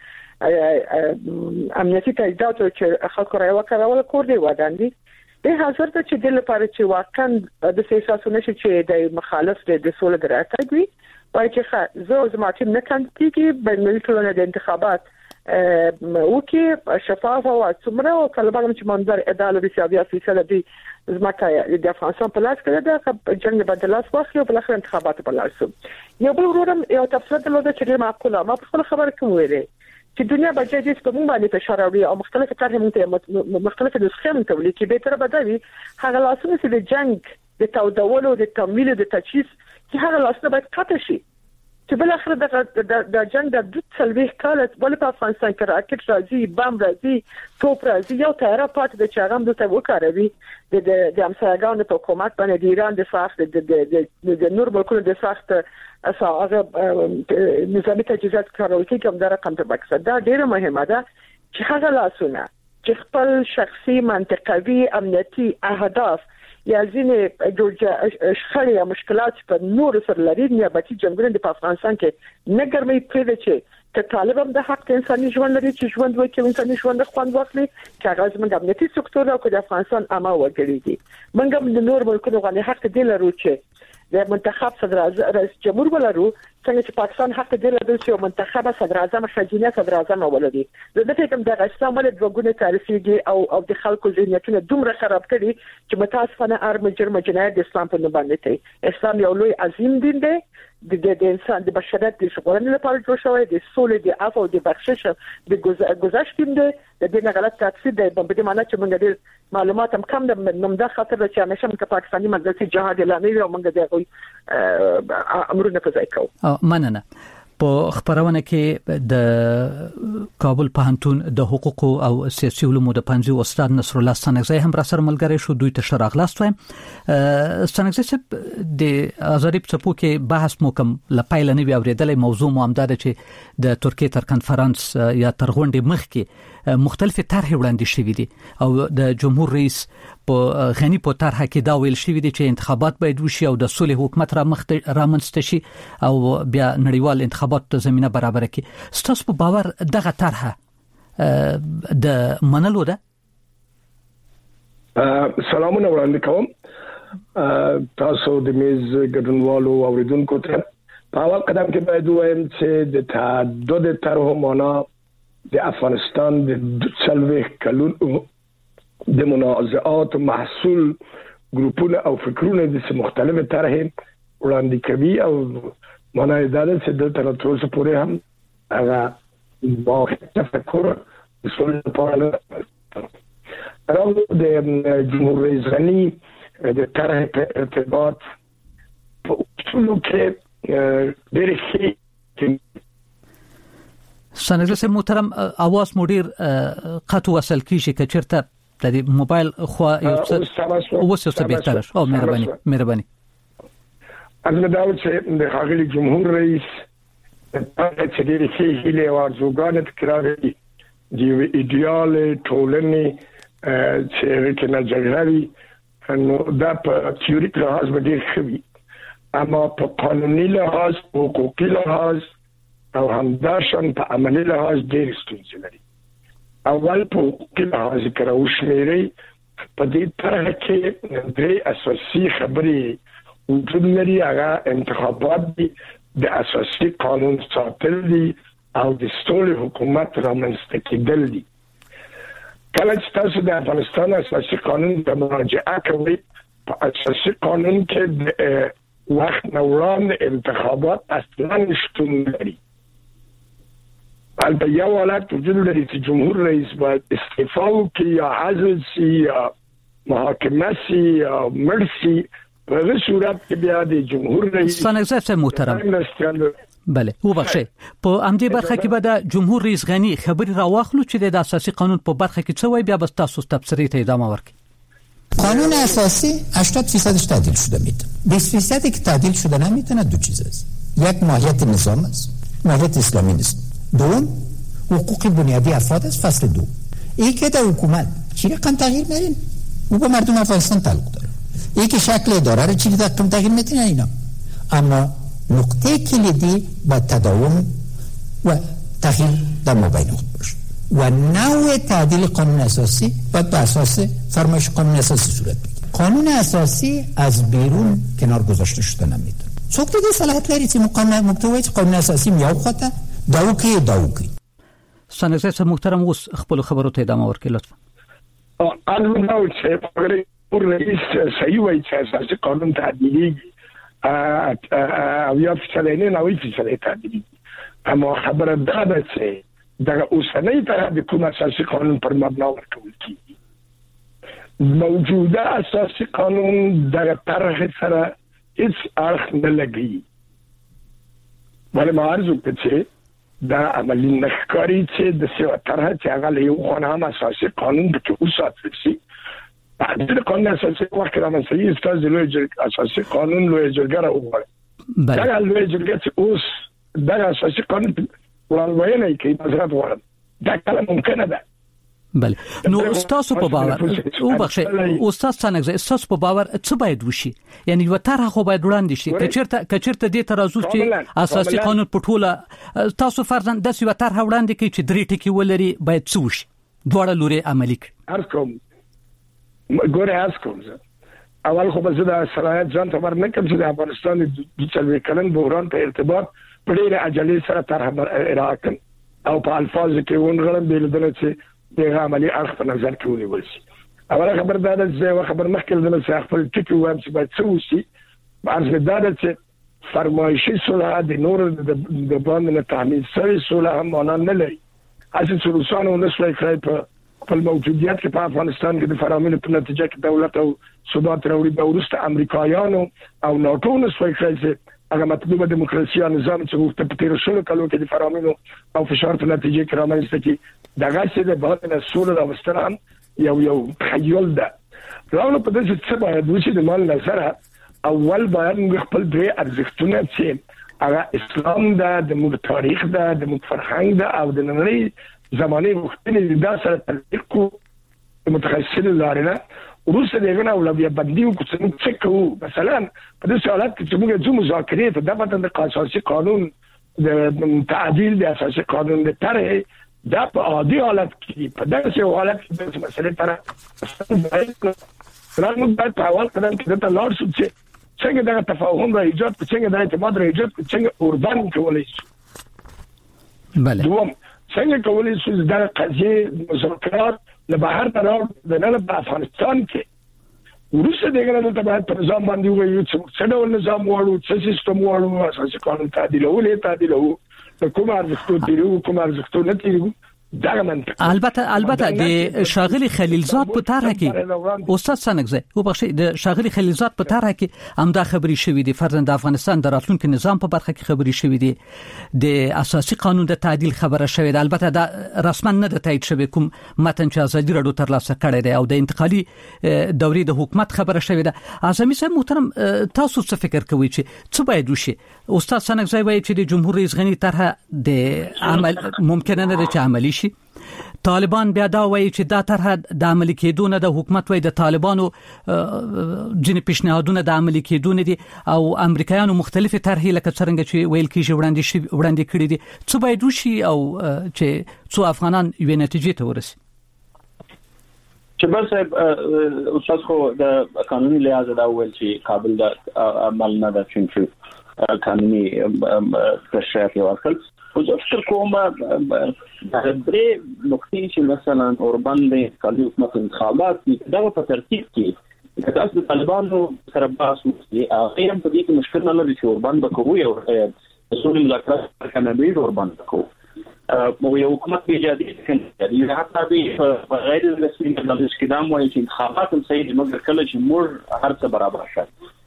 دومره امنیتي تاییدات چې خلکو راو کړول کور دی وداندي به حاضر ته چې د لپاره چې واقعا د سیاستونو چې د مخالف د سولې دراتګ وي وایي چې زه زما ټیم نه کاندیدګي بلنې ټولنه د انتخابات وکي شفاف او څومره او طالبانو چې منظر عدالت او سیاسي فیصله دي زمکه د افغانستان په لاس کې ده جنگ بدلاس واخلي او بل اخر انتخابات په لاس یو بل ورورم یو تفصیل درلوده چې معقوله ما په خبره کوم ویلې چې دنیا بجې دې په موږ باندې فشار راوړي او مختلف طرحې مختلفه نسخې مونږ ته ولې کې به تر بدوي هغه لاسونه چې د جنگ د تودولو د تمویل د تجهیز چې هغه لاسونه باید قطع شي چې بل اخر د جنگ د 2 کال ول په افغانستان کې راکټ راځي بم راځي توپ راځي یو تیار پات د چاغم د تو کاروي د امساګانو په حکومت باندې د ایران د سخت د نور بلکونه د سخت اساغه نظامی تجهیزات کارول کې کوم د رقم ته مقصد دا ډیره مهمه ده چې هغه لاسونه چې خپل شخصي منطقوي امنیتي اهداف یا ځینې جوړ شخړې یا مشکلات په نور سره لري نیابتي جنگونه د افغانستان کې نه ګرمي پرې چې ته طالبان د حق انساني ژوند لري چې ژوند وکړي انساني ژوند خوند واخلي چې هغه زموږ امنیتي سکتور او د افغانستان عامه وګړي دي موږ د نور ملکونو غوښنه حق دی لرو چې د منتخب صدر رئیس جمهور ولرو څنګه چې پاکستان حق دی لري چې منتخب صدر اعظم خزینه صدر اعظم ولري د دې کوم د اسلام ولې دوګونه تعریفيږي او د خلکو ذهنیتونه دومره خراب کړي چې متاسفانه ارم جرم جنایت د اسلام په نوم باندې دی اسلام یو لوی عظیم دین دی د انسان د بشریت د ژغورنې لپاره جوړ شوی د سولې د عفو او د بخشش د گذشت دین دی د دې غلط تفسیر دی په دې معنی چې موږ د معلومات هم کم د نومده خاطر چې همیشه موږ پاکستاني مدرسې جهاد اعلانوي او موږ د امرونه په ځای کوو مننه په خبرونه کې د کابل پوهنتون د حقوق او سیاسي علومو د پنځه استاد نصر الله ستانکزی هم را سره ملګری شو دوی ته شراغلاست وایم ستانکزی چې د ازادي په څپو کې بحث مو کوم لپایل نه وی اوریدلې موضوع مو هم ده چې د ترکیه تر کنفرانس یا تر غونډې مخ کې مختلفه طرحې وړاندې شوې دي او د جمهور رئیس په غنی په طرح کې دا ویل شوې دي چې انتخابات باید وشي او د صلح حکومت رامنځته شي او بیا نړیوال انتخابات ته زمينه برابر کړي ستاسو په باور دغه طرح د منلو ده سلامونه وړاندې کوم تاسو د میز ګډونوالو اوریدونکو ته په اول قدم کې باید وایم چې د تعدد طرحو معنا د افغانستان د 40 کلون د منازعات محصول ګروپونه او فکرونه د مختلفو طرحې وړاندې کوي او معنی دا ده چې د تر اوسه پورې هم هغه واحد تفکر د سولې لپاره راو د جمهور رئیس غنی د طرح په ارتباط په اصولو کې ډېر ښه سنجلس محترم اواز مدیر قطو وصل کیږي چې چیرته د موبایل خو یو څه وسوسه بهتره او مهرباني از مداو چې د خاغلی جمهور رئیس چې ډېر ښه هیله او ارزوګان تکراري دی ایدیال ټولنې چې کله جګړه نو دا په تیوریک لحاظ ډېر ښه وي اما په قانوني لحاظ حقوقي لحاظ او همداشان په عملي لحاظ ډېر ستونزې لري اول په حقوقي لحاظ کې راوشمېري په دې طرح کې درې اساسي خبرې وجود لري هغه انتخابات دي د اساسي قانون ساتل دي او د سولې حکومت رامنځته کېدل دي کله چې تاسو د افغانستان اساسي قانون ته مراجعه کوئ په اساسي قانون کې د وخت نه وړاندې انتخابات اصلاً شتون لري البته یو حالت وجود لري چې جمهور رئیس باید استعفا وکړي یا عزل شي یا محاکمه شي یا مړ شي په دې صورت کې بیا د جمهور رئیس ستانکزی محترم بله وبخښه په امدې برخه کې به د جمهور رئیس غنی خبري راواخلو چې د اساسي قانون په برخه کې څه وایي بیا بس تاسو تفسیری ته ادامه ورکړئ. قانون اساسی 80% تعدیل شده میتونه. 20% که تعدیل شده نمیتونه دو چیز است. یک ماهیت نظام است، ماهیت اسلامی نیست. دوم حقوق بنیادی افراد است. فصل 2 این که در حکومت چی رقم تغییر میدین او با مردم افغانستان تعلق داره. این که شکل اداره رو چی رقم تغییر میدین اینا. اما نقطه کلیدی با تداوم و تغییر در مابین خود باشه و نوع تعدیل قانون اساسی باید به اساس فرمایش قانون اساسی صورت بگیره. قانون اساسی از بیرون کنار گذاشته شده نمیتونه. څوک دې صلاحیت لري چې محتوی قانون اساسی میاو خواته داوکی. سنګزه محترم اوس خپل خبرو ته ادامه ورکړئ لطفا. قانون نو چې په رئیس صحیح وایي چې اساسي قانون تعدیلی او یا فیصله نه وایي فیصله تعدیلی. اما خبره ده چې دغه اوسنۍ طرح د کوم اساسي قانون پر مبنا ورکول کیږي. موجوده اساسي قانون دغه طرح سره هیڅ اړخ نه لګي. ولې ما عرض وکړ چې دا عملي نخکاری چې د څه طرح چې هغه له یو قانون اساسي قانون د اوسات شي. د قانون اساسي وخت را مسئله استاذ لوی اساسي قانون لوی جرګه راوړل. دا لوی جرګه چې اوس دا اساسي قانون ولوینه کوي مزرعه وړم دا کله ممکنه ده. بله نو استاد په باور او بخښه استاد څنګه استاد په باور څه باید وشي یعنی یو طرح خو باید وړاندې شي کچرته دې ترازو چې اساسي قانون په ټوله تاسو فرضاً د یو طرح وړاندې کوي چې درې ټکي ولري باید څه وشي دواړه لوري عملي کړي. ارکوم ګوره اسکوم اول خو به زه د صلاحیت ځان ته ورنکم چې د افغانستان د څلوي کلن بحران په ارتباط په ډېر عجلې سره طرح راکړم او په الفاظ کې ونغړم بلدل چې د عملي اړخ په نظر کې ونیول شي. اوله خبر دا ده چې خبر مخکې د خپل ټکی وایم چې باید څه وشي. عرض دا ده چې فرمایشي صلح د نور د باندې تحمیل سوی صلح هم معنا نه لري. اساس روسانو نسوي کړی په خپل موجودیت کې په افغانستان کې د فرامینو په نتیجه کې دولت او ثبات راوړي د ورسته امریکایانو او ناتو نسوي کړی چې هغه مطلوبه دیموکراسي نظام چې په تیر شلو کلو کې د فرامینو او فشار په نتیجه کې رامنځته کی دغه څه د باندې سول او مسترام یو تخیل ده. راوړو په دې چې باید وشي د مال نظر اول باید خپل درې ارزښتونه چې هغه اسلام ده، د موږ تاریخ ده، د موږ فرهنګ ده او د نړۍ زمانه مختلفه د سره تطبیق کو متخصصین لارنه روسه دغه اولویه بندي او څه کوو. مثلا په دې حالت کې چې موږ د مذاکرې په دغه د اساسي قانون د تعدیل د اساسي قانون د طرح دا په عادي حالت کې په دغه حالت کې د مسلې طرح راځي باید په اول قدم کې د لار شو چې څنګه دا تفاهم را ایجاد کړي، څنګه دا اعتماد را ایجاد کړي، څنګه اردن کولای شي. بله دوم څنګه کولای شي دا قضیه مذاکرات له بهر نه د نه په افغانستان کې روسه دغه نه ته باید په نظام باندې وایي چې څه ډول نظام وړو، څه سیستم وړو، اساسي قانون تعدیلول کوم ارزښتونه دي کوم ارزښتونه نه دي. البته د شاغلی خلیلزاد په طرح کې استاد سنگزه او بخښي د شاغلی خلیلزاد په طرح کې همدا خبري شوې دي فرضاً د افغانستان د راتلونکي نظام په برخه کې خبري شوې دي، د اساسي قانون د تعدیل خبره شوې ده. البته دا رسما نه د تایید شوی کوم متن چې ازادي راډیو تر لاسه کړی دی او د انتقالي دورې د حکومت خبره شوې ده. اعظمي صاحب محترم تاسو څه فکر کوئ چې څه باید وشي؟ استاد سنگزه وایي چې د جمهور رئیس غنی طرح د عمل ممکن نه ده چې عملی شي. طالبان بیا دا وایي چې دا طرح د عملي کېدو نه د حکومت وایي د طالبانو ځینې پیشنهادونه د عملي کېدو نه دي او امریکایانو مختلفې طرحې لکه څرنګه چې ویل کېږي وړاندې کړي دي. څه باید وشي او چې څو افغانان یوې نتیجې ته ورسي؟ چې بس استاد خو د قانوني لحاظ دا ویل چې قابل د عمل نه ده چې قانوني تشریح ورکړل. خو زه فکر کوم د درې نقطې چې مثلا اوربان د کالي حکومت انتخابات دا په ترتیب کې که تاسو د طالبانو سره بحث وکړئ هغه هم په دې کې مشکل نه لري چې اوربان به کوي او د سولې مذاکرات کنابي اوربان کوي یو حکومت به ایجادي کوي حتی په غیر رسمي مجلس کې دا وایي چې انتخابات هم صحیح دي مګر کله چې موږ هر څه برابر شي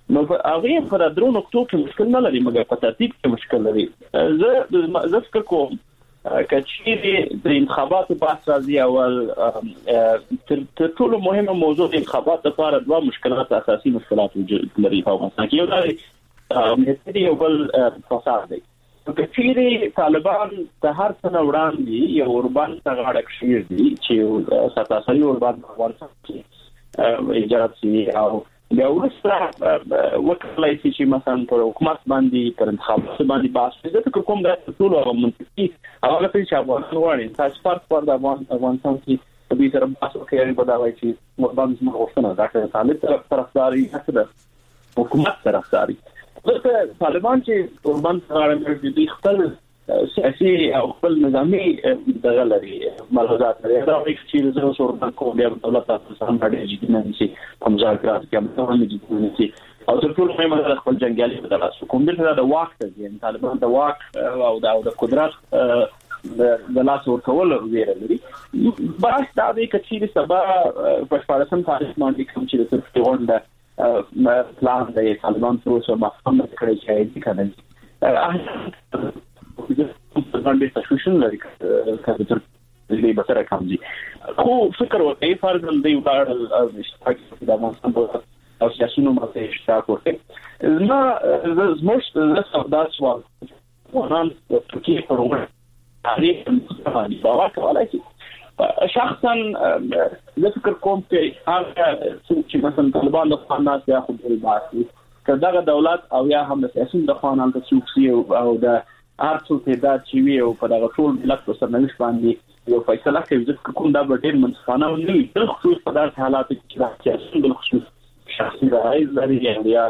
نو هغه پر درو نقطو کې مشکل نه لري مګر په ترتیب کې مشکل لري. زه فکر کوم کچې د انتخاباتو بحث راځي اول تر ټولو مهمه موضوع د انتخابات لپاره دوه مشکلات اساسي مشکلات لري په افغانستان کې. یو د یو بل فساد دی. کچې طالبان د هر څه وړاندې یو اوربان څنګه راکشي دي چې ساتاسي اوربان په افغانستان کې ایجاد شي او بیا ورسره وکړای شي چې مثلا پر حکومت باندې پر انتخابات باندې بحث وکړي. زه فکر کوم دا ټول هغه منطقي هغه چې افغانستان وړي تاسو پر د افغانستان کې په دې سره بحث وکړي په دا وایي چې مربان زما غوښتنه دا چې طالب طرفداري اصله حکومت طرفداري. زه طالبان چې قربان سره دي خپل سیاسي او خپل نظامی دغه لري ملحوظات لري. دا وایي چې زه سره کوم بیا دولت تاسو هم باندې جدي نه شي په مذاکرات کې هم ته جدي نه شي او تر ټولو مهمه خپل جنگیالي په تاسو کوم د واک ته یعنی طالبان د واک او د قدرت د لاس ورکول ویره لري. بس دا د کچې سبا په فارسن تاریخ باندې کوم چې د څه پلان د طالبان پروسه مفهوم کړی چې دي کنه باندې تشویشن لري کله چې به سره کومي خو فکر وکړي فرض دی ولر اشتراک د افغانستان په او سیاسي نومته اشتراک وکړي. نه زموږ د سوال وران ترکیه په وړاندې تاریخ باندې باور کولای شي. شخصا زه فکر کوم چې هغه چې مثلا طالبان د خانات یا خو د باسي کله دولت او یا هم د سیاسي د خانات سوکسي او د ارڅو تعداد چې وی او په دغه ټول ملت په سرنوشت باندې یو فیصله کوي. ځکه کوم دا به ډېر منصفانه نه وي د خصوص په داسې حالاتو کې راځي د خصوص شخصي رایز لري یا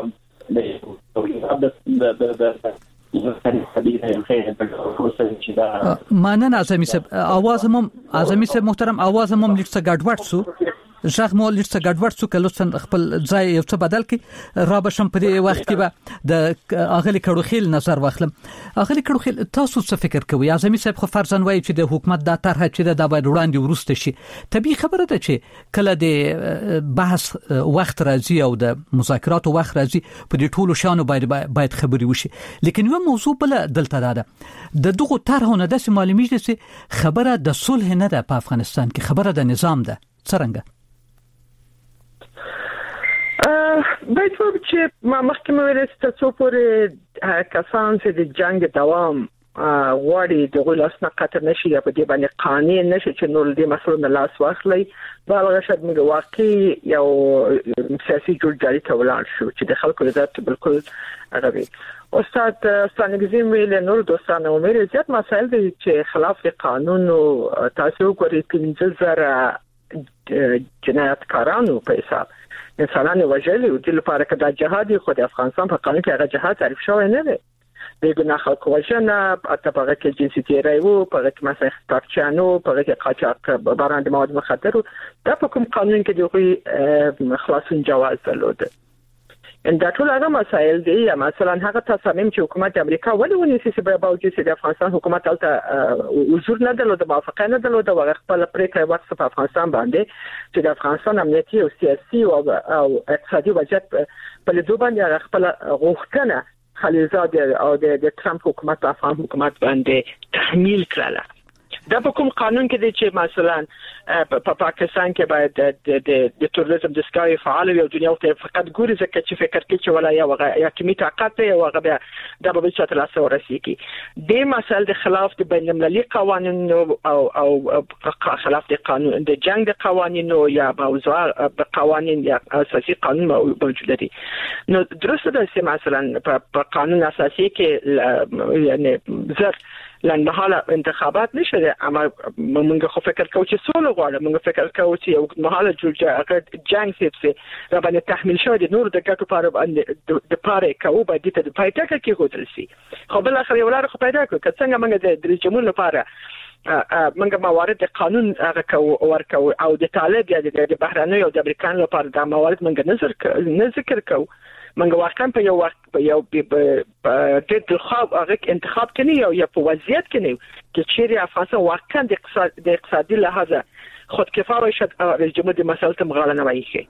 د مننه اعظمي صاحب. اواز هم اعظمي صاحب محترم اواز هم لیک څه ګډوډ سو ژغ مو لیک څه ګډوډ سو کله څن خپل ځای یو څه بدل کی را بشم په دې وخت کې به د اغلی کړوخیل نظر واخلم. اغلی کړوخیل تاسو څه فکر کوئ؟ اعظمي صاحب خو فرضاً وایي چې د حکومت د طرح چې د باید وړاندې ورسته شي طبيعي خبره ده چې کله د بحث وخت راځي او د مذاکراتو وخت راځي په دې ټولو شانو باید خبري وشي. لیکن یو موضوع بل دلته ده د دغه طرحونه د معلومیږي چې خبره د صلح نه ده په افغانستان کې خبره د نظام ده. څنګه باید چې ما مخکې مې ویل چې تاسو پورې کسان چې د جنگ دوام غواړي د غلاسنه قطر نشي یا په دې باندې قانون نشي چې نور دې مسلو نه لاس واخلي بلغه شد موږ واقعي یو سیاسي جوړجاړي ته ولاړ شو چې د خلکو عزت بالکل غوي. استاد ستانګزیم ویل نور دوستانه عمر زیات مسائل دي چې خلاف قانون او تاسو کوي 15000 جنایتکارانو په حساب انسانان وژلي او د لپاره کدا جهادي خو د افغانستان په قانون کې هغه جهاد تعریف شوی نه دی. د ګناه خلک وژنه په هغه کې جنسيتي رايو په هغه کې مثلا اختراچانو په هغه کې قاچاق باران د مواد مخدر دا په کوم قانون کې دی خلاصون جواز درلود. ان دا ټول هغه مسائل دي مثلا هغه تصامیم چې حکومت امریکا ولې ونیسي چې باوجود چې د افغانستان حکومت البته حضور نه درلود موافقه نه درلود او خپل پریکړه وکړه په افغانستان باندې چې د افغانستان امنیتي او سیاسي او اقتصادي وضعیت په لیدو باندې خپل غوښتنه خلیزاد او د ټرمپ حکومت په افغان حکومت باندې تحمیل کړله. دا په کوم قانون کې دی چې مثلا په پاکستان کې باید د توریزم د سکای فعال وي او دنیا ته فقط ګوري ځکه چې فکر کوي چې ولا یا کمی طاقت دی او هغه د به څه تلاسه ورسیږي د مسایل د خلاف د بین المللي قوانینو او خلاف د قانون د جنگ د قوانینو یا موضوع د قوانین یا اساسي قانون موجود دي. نو درسته ده چې مثلا په قانون اساسي کې یعنی زر لنډمهاله انتخابات نشته اما موږ خو فکر کوو چې سولې غواړو موږ فکر کوو چې یو مهاله جوړه جنگ سیسه را باندې تحمیل شوی د نور د ګټو لپاره باندې د پاره کوو باید د پایټک کې هوتل سي خو بل اخر یو لار خو پیدا کړو که څنګه موږ د جمهور لپاره موږ موارد د قانون هغه ورکو او د طالب یا د بهراني او د امریکایانو لپاره د موارد موږ نه ذکر کوو. منګه واقعا په یو وخت په یو د خاب هغه انتخاب کني یا په وضعیت کني چې چیرې افغانستان واقعا د اقتصادي لحاظه خودکفا شد رئیس جمهور د مسائل ته مغاله نه وایي.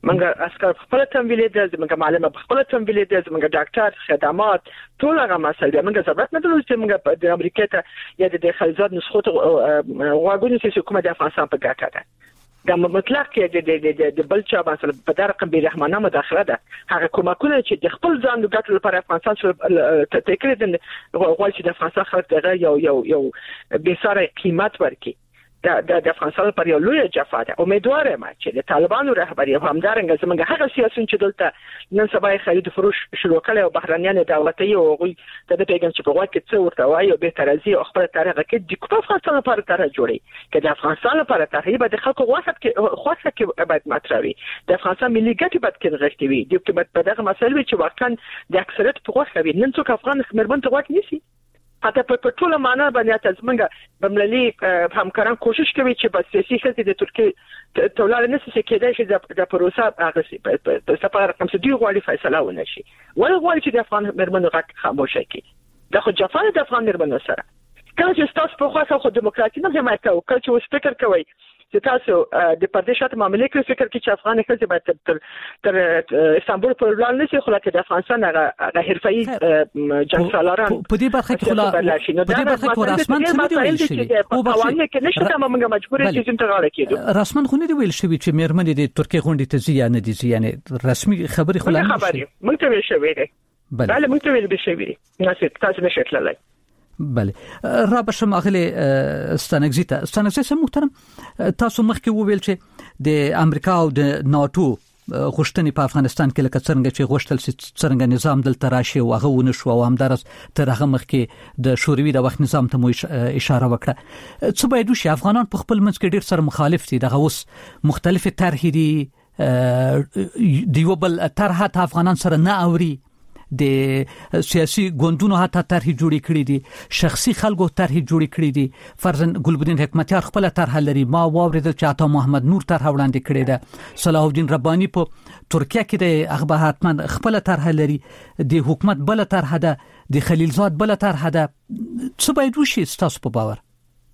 منګه عسكر خپل تمویل دي منګه معلم خپل تمویل دي منګه ډاکټر خدمات ټول هغه مسایل منګه ضرورت نه درلود چې منګه د امریکا ته یا د خلیزات نسخو غواګونی چې حکومت د افغانستان په ګټه ده دا مطلق کې د بل چا باندې په دغه قبیله رحمانه مداخله ده هغه کومکونه چې د خپل ځان د ګټلو لپاره افغانستان سره تکرار دي غواړي چې د افغانستان خلک دغه یو بساره قیمت ورکړي د افغانستان پر یو لوی جفا ده امیدوار یم چې د طالبانو رهبری هم همدارنګه زموږ هغه سیاسيون چې دلته نن سبا خرید فروش شروع کړي او بهرانيان دولتي او غوي د پیغام چې په وخت کې څه ورته وایي او به ترازی او خپل تاریخ کې د افغانستان لپاره طرح جوړي چې د افغانستان لپاره طرح به د خلکو خوښه کې باید مطرحي د افغانستان ملي ګټې باید کې غښتي وي د حکومت په دغه مسایل چې واقعا د اکثریت په خوښه وي نن څوک افغان مرمن ته وخت نیسي حتی په ټوله معنا باندې تاسو موږ بمللي همکاران کوشش کوي چې په سیاسي خلک د ترکیه تولال نه څه کېدای شي د پروسه هغه په سفر رقم 2 غواړي فیصله ونه شي ولې غواړي چې د افغان مرمنو غږ خاموش کړي د خو جفا د افغان مرمنو سره کله چې تاسو په خاصه خو دیموکراتي نه حمایت کوي کله چې اوس فکر کوي چې تاسو د پردیشات معاملې کې فکر کوي چې افغان خلک باید تر استانبول په وړاندې نشي خو لکه د افغانستان هغه حرفي جنګسالاران په دې برخه کې خلا په دې برخه کې رسمن څه دی ویل شي او قوانین کې نشته موږ مجبور یو چې انتقال کېدو رسمن خو نه دی ویل شي چې مېرمنې د ترکیه غونډې ته ځي نه دي یعنی رسمي خبري خلا نه شي موږ ته ویل شوی دی بله موږ ته ویل شوی دی نه تاسو نشئ تللی بله را بشم اغلی ستانګزي سم محترم تاسو مخکې وویل چې د امریکا او د ناتو غوښتنې په افغانستان کې لکه څنګه چې غوښتل څنګه نظام دلته راشي او هغه ونشو او همدارس تر هغه مخکې د شوروي د وخت نظام ته مو اشاره وکړه څه باید وشي افغانان په خپل منځ کې ډیر سره مخالف دي دغه اوس مختلف طرحې دي دیو بل طرحه افغانان سره نه اوري د سیاسي ګوندونو حتی طرح جوړی کړی دي شخصي خلکو طرح جوړی کړی دي فرزن ګلبدین حکمتیار خپل طرح لري ما واوریدل چې عطا محمد نور طرح وړاندې کړی ده صلاح الدین ربانی په ترکیه کې د هغه حتما خپل طرح لري د حکومت بل طرح ده د خلیلزاد بل طرح ده څه باید وشي تاسو په باور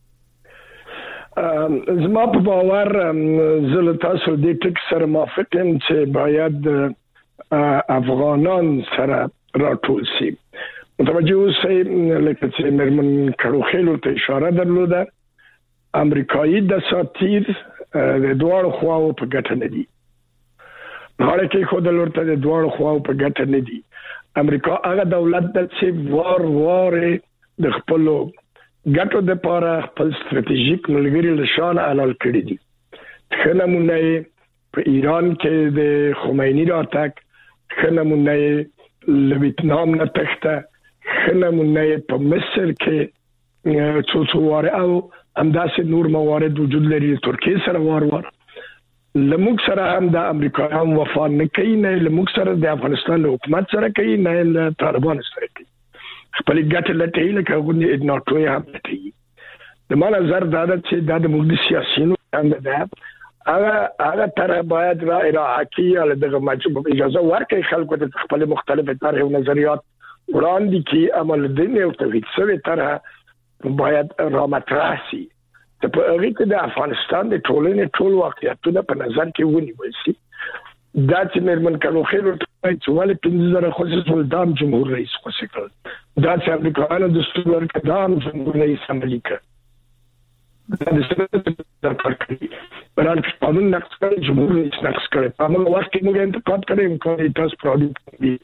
زما په باور زه تاسو د ټیک سره موافق یم چې باید افغانان سره راټول شي متوجه اوسئ لکه چې مرمن کړوخېلو ته اشاره درلوده امریکایي دساتیر د دوړ خواو په ګټه نه دي هغه کې خو د لورته د دوړ خواو په ګټه نه دي امریکا هغه دولت د چې وار د خپل ګټو د لپاره خپل ستراتیژیک ملګری لشان اعلان کړی دي خنمونه په ایران کې د خمینی راتګ خنمونه له ویتنام نه تخته خنمونه په مصر کې څو واره او همداسې نور موارد وجود لري ترکیه سره وار لموږ سره هم د امریکایان وفا نه کوي نه لموږ سره د افغانستان حکومت سره کوي نه له طالبان سره کوي خپل ګټه لټي لکه غوډه ناتو یې هم لټي د ما نظر دا چې د موږ سیاسيونو هم ده هغه تر باید را اراحتی ال دغه مجبور اجازه ورکړي خلکو ته خپل مختلف طرح او نظریات وړاندې کی عمل دین او توحید سره طرح باید را مطرح شي ته په هغه کې د افغانستان د ټولنې ټول واقعیتونه په نظر کې ونیول شي دا چې مرمن کلو خیر ورته چې ولې 15000 خصوصي ولدام جمهور رئیس خوشی کړ دا چې امریکایانو دستور ورکړم جمهور رئیس امریکا دا د ستر کړی بران قانون نقض کړي جمهور رئیس نقض کړي په هغه وخت کې موږ انتقاد کړی کوي تاسو پروډکټ دي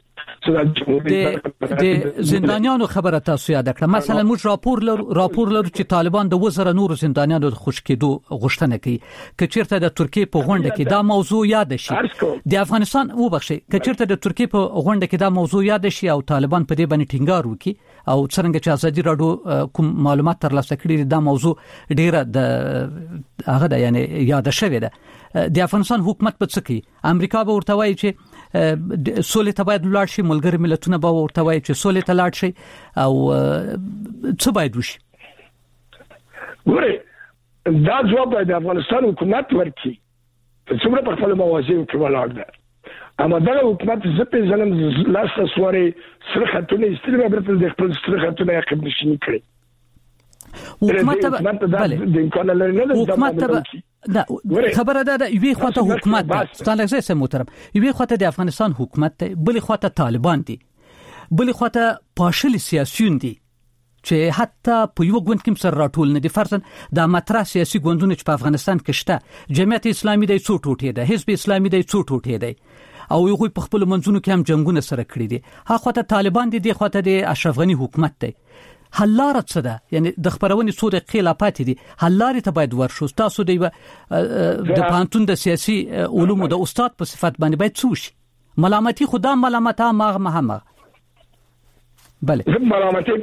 د زندانیانو خبره تاسو یاد کړه مثلا موږ راپور لرو چې طالبان د وزره نور زندانیانو د خوشکېدو غوښتنه کوي که چیرته د ترکیه په غونډه کې دا موضوع یاد شي د افغانستان وبخښي که چیرته د ترکیه په غونډه کې دا موضوع یاد شي او طالبان په دې باندې ټینګار وکړي او څنګه چې ازادي راډیو کوم معلومات ترلاسه کړي دا موضوع ډیره د هغه د یعنی یاد شوی ده د افغانستان حکومت په څه کې امریکا به ورته وایي چې سولې ته باید لاړ شي ملګری ملتونه به ورته وایي چې سولې ته لاړ شي او څه باید وشي ګوره دا ځواب د افغانستان حکومت ورکړي چې څومره په خپل موازی کې ولاړ ده اما دا حکومت زپې ځنم لاسه سواري سره خاتونه استلمه برته د خپل سره خاتونه عقب نشي کړی حکومت د امکان لري نه دا خبره ده یوه خواته حکومت ده ستانه زه محترم یوه خواته د افغانستان حکومت ده بل خواته طالبان دي بل خواته پاشل سیاسيون دي چې حتی په یو ګوند کې سره راټول نه دي فرضاً د مطرح سیاسي ګوندونو چې په افغانستان کې شته جمعیت اسلامي د څو ټوټې ده حزب اسلامي د څو ټوټې ده او یو په خپل منځونو کې هم جنگونه سره کړی دي هغه خواته طالبان دي د خواته د اشرف غنی حکومت دی حلاره څه ده یعنی د خبرونې څو دقیقې لا پاتې دي حلاره ته باید ورشو تاسو د پانتون د سیاسي علومو د استاد په صفت باندې باید څه شي ملامتي خدا ملامتها مغه بله ملامتي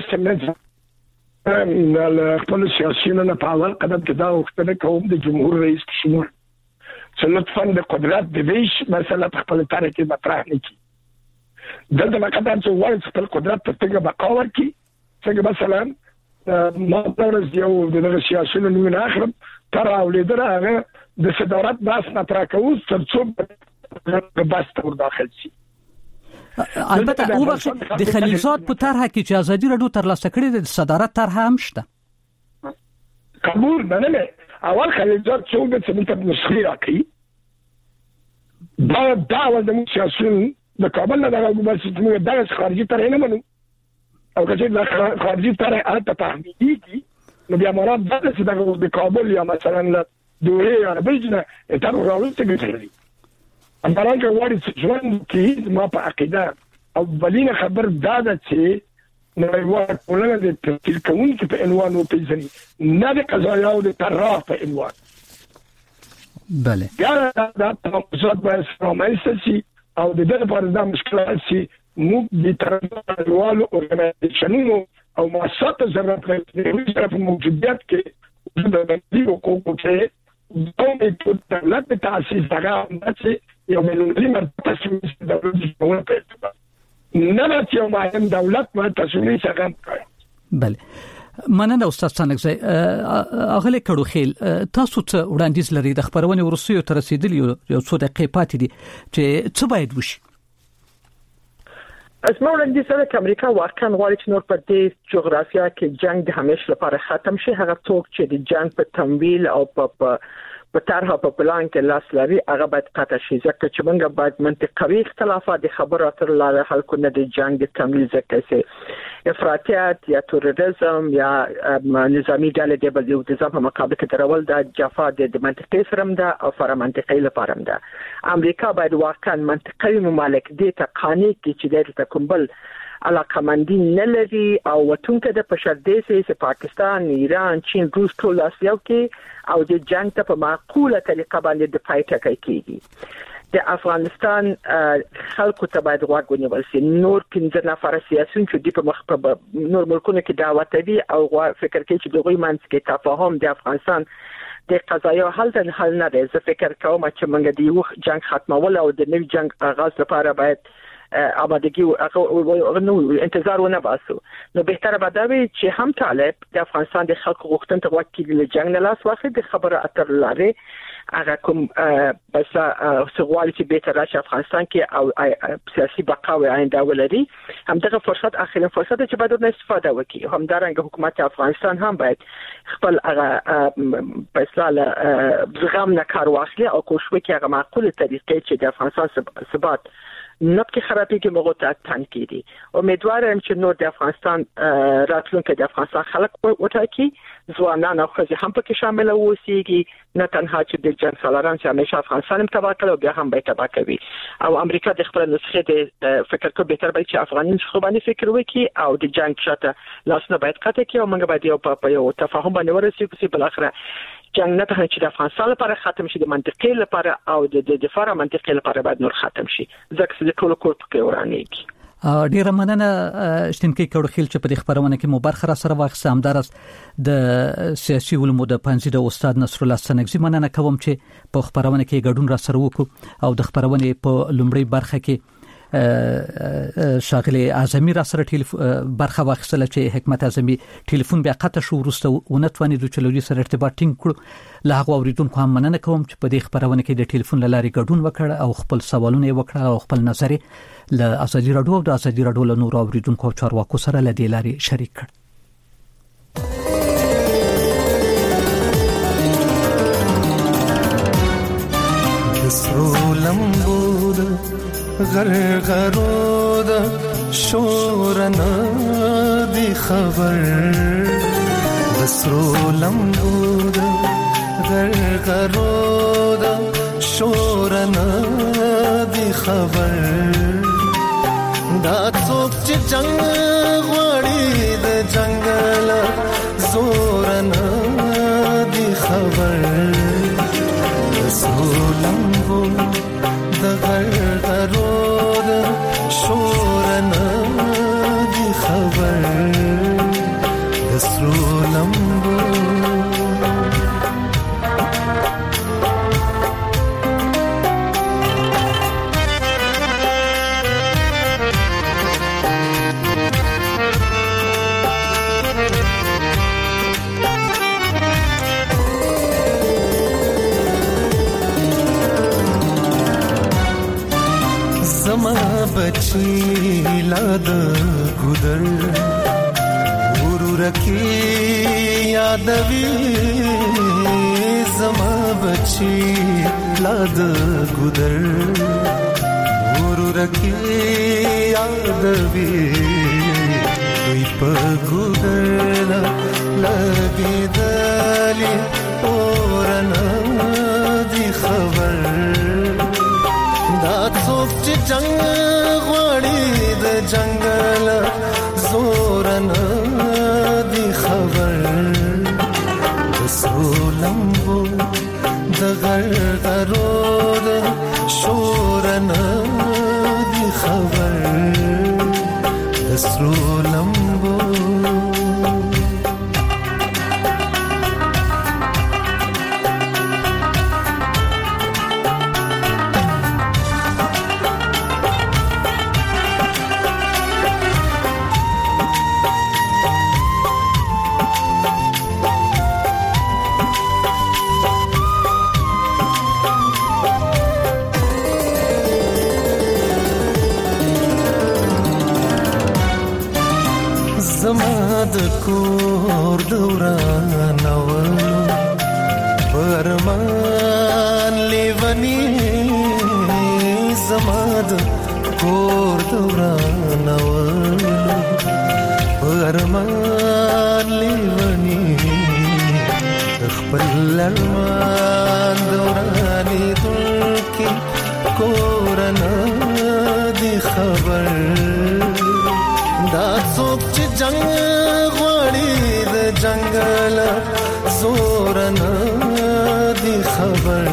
په خپل سیاسيونو نه په اول قدم کې دا وختونه کوم د جمهور رئیس کشمیر چې لطفاً د قدرت د ویش مسله په خپل تاریخ کې مطرح نه کړي دلته مقدار چې وایي خپل قدرت په توګه بقا ورکړي څنګه مثلا ما درس یو د سیاسيونو نه اخرم تر اولیدره هغه د صدارت باس مطرح کوي ترڅو بس تر داخل شي البته او وخت د خلیلزاد په طرح کې چې ازادي راډیو تر لاسه کړې د صدارت طرح هم شته قبول نه اول خلیلزاد څو د څه نسخې راکړي دا د سیاسيون د کابل نه دغه ګوبرسیت موږ دغه خارجي طرح نه منو او که چې د خارجي طرح اته تحمیدي دي نو بیا مراد دا چې د کابل یا مثلا د دوی یا بلجنه تر راوځي کوي امبرانګه وړي چې ژوند کې ما په عقیده اولینه خبر دا ده چې نړیوال ټولنه د تفصیل کوونکو په عنوان او پیژني نه د قضایا او د طرف په عنوان بله دا تاسو باید سمایسي او د دې لپاره دا مشکلات چې موږ د طرفوالو اورګنایزیشنونو او مؤسسات ضرورت لري چې موجودیت کې د دې حقوقو کې دوی د دولت تاسیس دغه چې یو ملي مرتبه تاسیس د دولت په نه چې ماهم دولت ما تاسیس څنګه کوي بله مننه استاد څنګه اغله کړو خیل تاسو ته وړاندیز لري د خبرونه ورسیو تر رسیدلی یو څو دقیقې پاتې دي چې څه باید وشي اسمه وړاندیز سره چې امریکا واقعا غواړي چې نور په دې جغرافیا کې جنگ د همیشه لپاره ختم شي هغه څوک چې د جنگ په تمویل او په طرحه په پلان کې لاس لري هغه باید قطع شي ځکه چې موږ باید منطقوي اختلافات د خبرو اترو لاره حل کړو نه د جنگ د تمویل ځکه چې افراطیت یا تروریزم یا نظامی ډلې د بل یو د ځم په مقابل کې درول د جفا د منطقي سرم ده او فرامنطقي لپاره ده امریکا باید واقعا منطقي ممالک دي ته قانې کې چې د کومبل علاقمندي نه لري او وټونکو د پښدې سي پاکستان ایران چین روس ټول اسیاو کې او د جنگ ته په معقوله طریقه باندې د پای ټکی کیږي د افغانستان خلکو ته باید غوږ ونیول شي نور 15 نفر سیاسيون چې د په مخ په نور ملکونو کې دعوت دي او فکر کوي چې دغه منځ کې تفاهم د افغانستان د قضایا حل نه دی زه فکر کوم چې موږ د یو جنگ ختمول او د نوي جنگ آغاز لپاره باید آمادگی او نو انتظار ونه باسو نو بهتره به دا وي چې هم طالب د افغانستان د خلکو غوښتنه ته وکیل له جنگ نه لاس واخلي د خبره اتر لاري هغه کوم بس سوالي چې به تر راشه افغانستان کې او سیاسي بقا او آینده ولري هم دغه فرصت اخیری فرصت چې باید نه استفاده وکړي هم دارنګه حکومت افغانستان هم باید خپل هغه فیصله زغم نه کار واخلي او کوشش وکړي هغه معقوله طریقې چې د افغانستان ثبات نبکه خرابی که موقع تنکیدی امیدوارم چې نور د افغانستان راتلونکي د افغانستان خلک وټاکي ځوانان او ښځې هم پکې شامل اوسېږي نه تنها چې د جنگ سالاران چې همیشه افغانستان تباه کړ او بیا هم به تباه کوي او امریکا د خپل نسخه د فکر کو بهتر به چې افغانان خو باندې فکر وکړي او د جنگ شاته لاسونه باید قطع کړي او موږ باید یو په یو تفاهم باندې ورسېږو چې بل اخره جنگ نه ته چې د افغانستان لپاره ختم شي د منطقي لپاره او د دفاع منطقي لپاره باید نور ختم شي ځکه چې ټول کور پکې ورانېږي ډیره مننه شتنکی کړو خیل چې په دې خبرونه کې مو برخه را سره واخیسته همدارس د سیاسي علومو د پنځه د استاد نصر الله سنگزی مننه کوم چې په خبرونه کې ګډون را سره وکړو او د خبرونه په لومړی برخه کې شاغلی اعظمي را سره برخه واخیستله چې حکمت اعظمي ټلیفون بیا قطع شو ورسته ونتواني د چلوي سره ارتباط ټینګ کړو له هغه اوریدونکو هم مننه کوم چې په دې خبرونه کې د ټلیفون لاري ګډون وکړ او خپل سوالونه وکړه او خپل نظر له ازادي راډیو او د ازادي راډیو له نور اوریدونکو چارواکو سره له دې لاري شریک کړ سرو لمبو د غرغرو د شورنا دی خبر سرو لمبو د غرغرو د شورنا دی خبر دا څوک چې جنگ غوړي د جنگل زورنا دی خبر سرو لمبو د غرغرو د شورنا دی خبر سرو لمبو زما بچی لاد ګودر ورورکی یادوي زما بچی لاد ګودر ورورکی یادوي دوی په ګودر لګي دلی اورنا دی خبر دا څوک چې جنگ غوړي د جنگل زورنا دی خبر سرو لمبو د غرغرو د شورنا دی خبر سرو لمبو زما د کور دوران اولو پرمان لیونی زما د کور دوران اولو پرمان لیونی خپل لرمان دورانی دلکی کورنا دی خبر دا څوک چې جنگ غوړي د جنگل زورنا دی خبر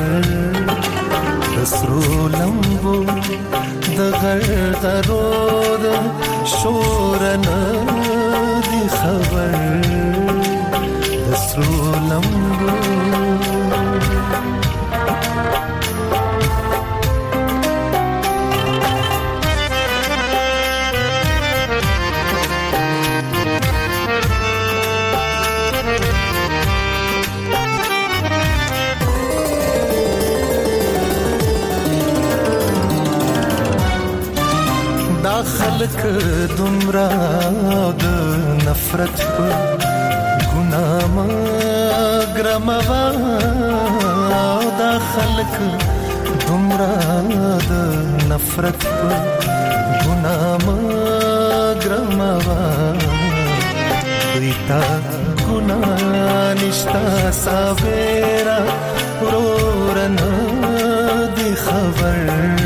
سرو لمبو د غرغرو د شورنا دی خبر سرو لمبو خلق دمرا د نفرت په ګناه مګرموا دا خلق دمرا د نفرت په ګناه مګرموا ریتا ګناه نشتا ساویرا ورورنا دی خبر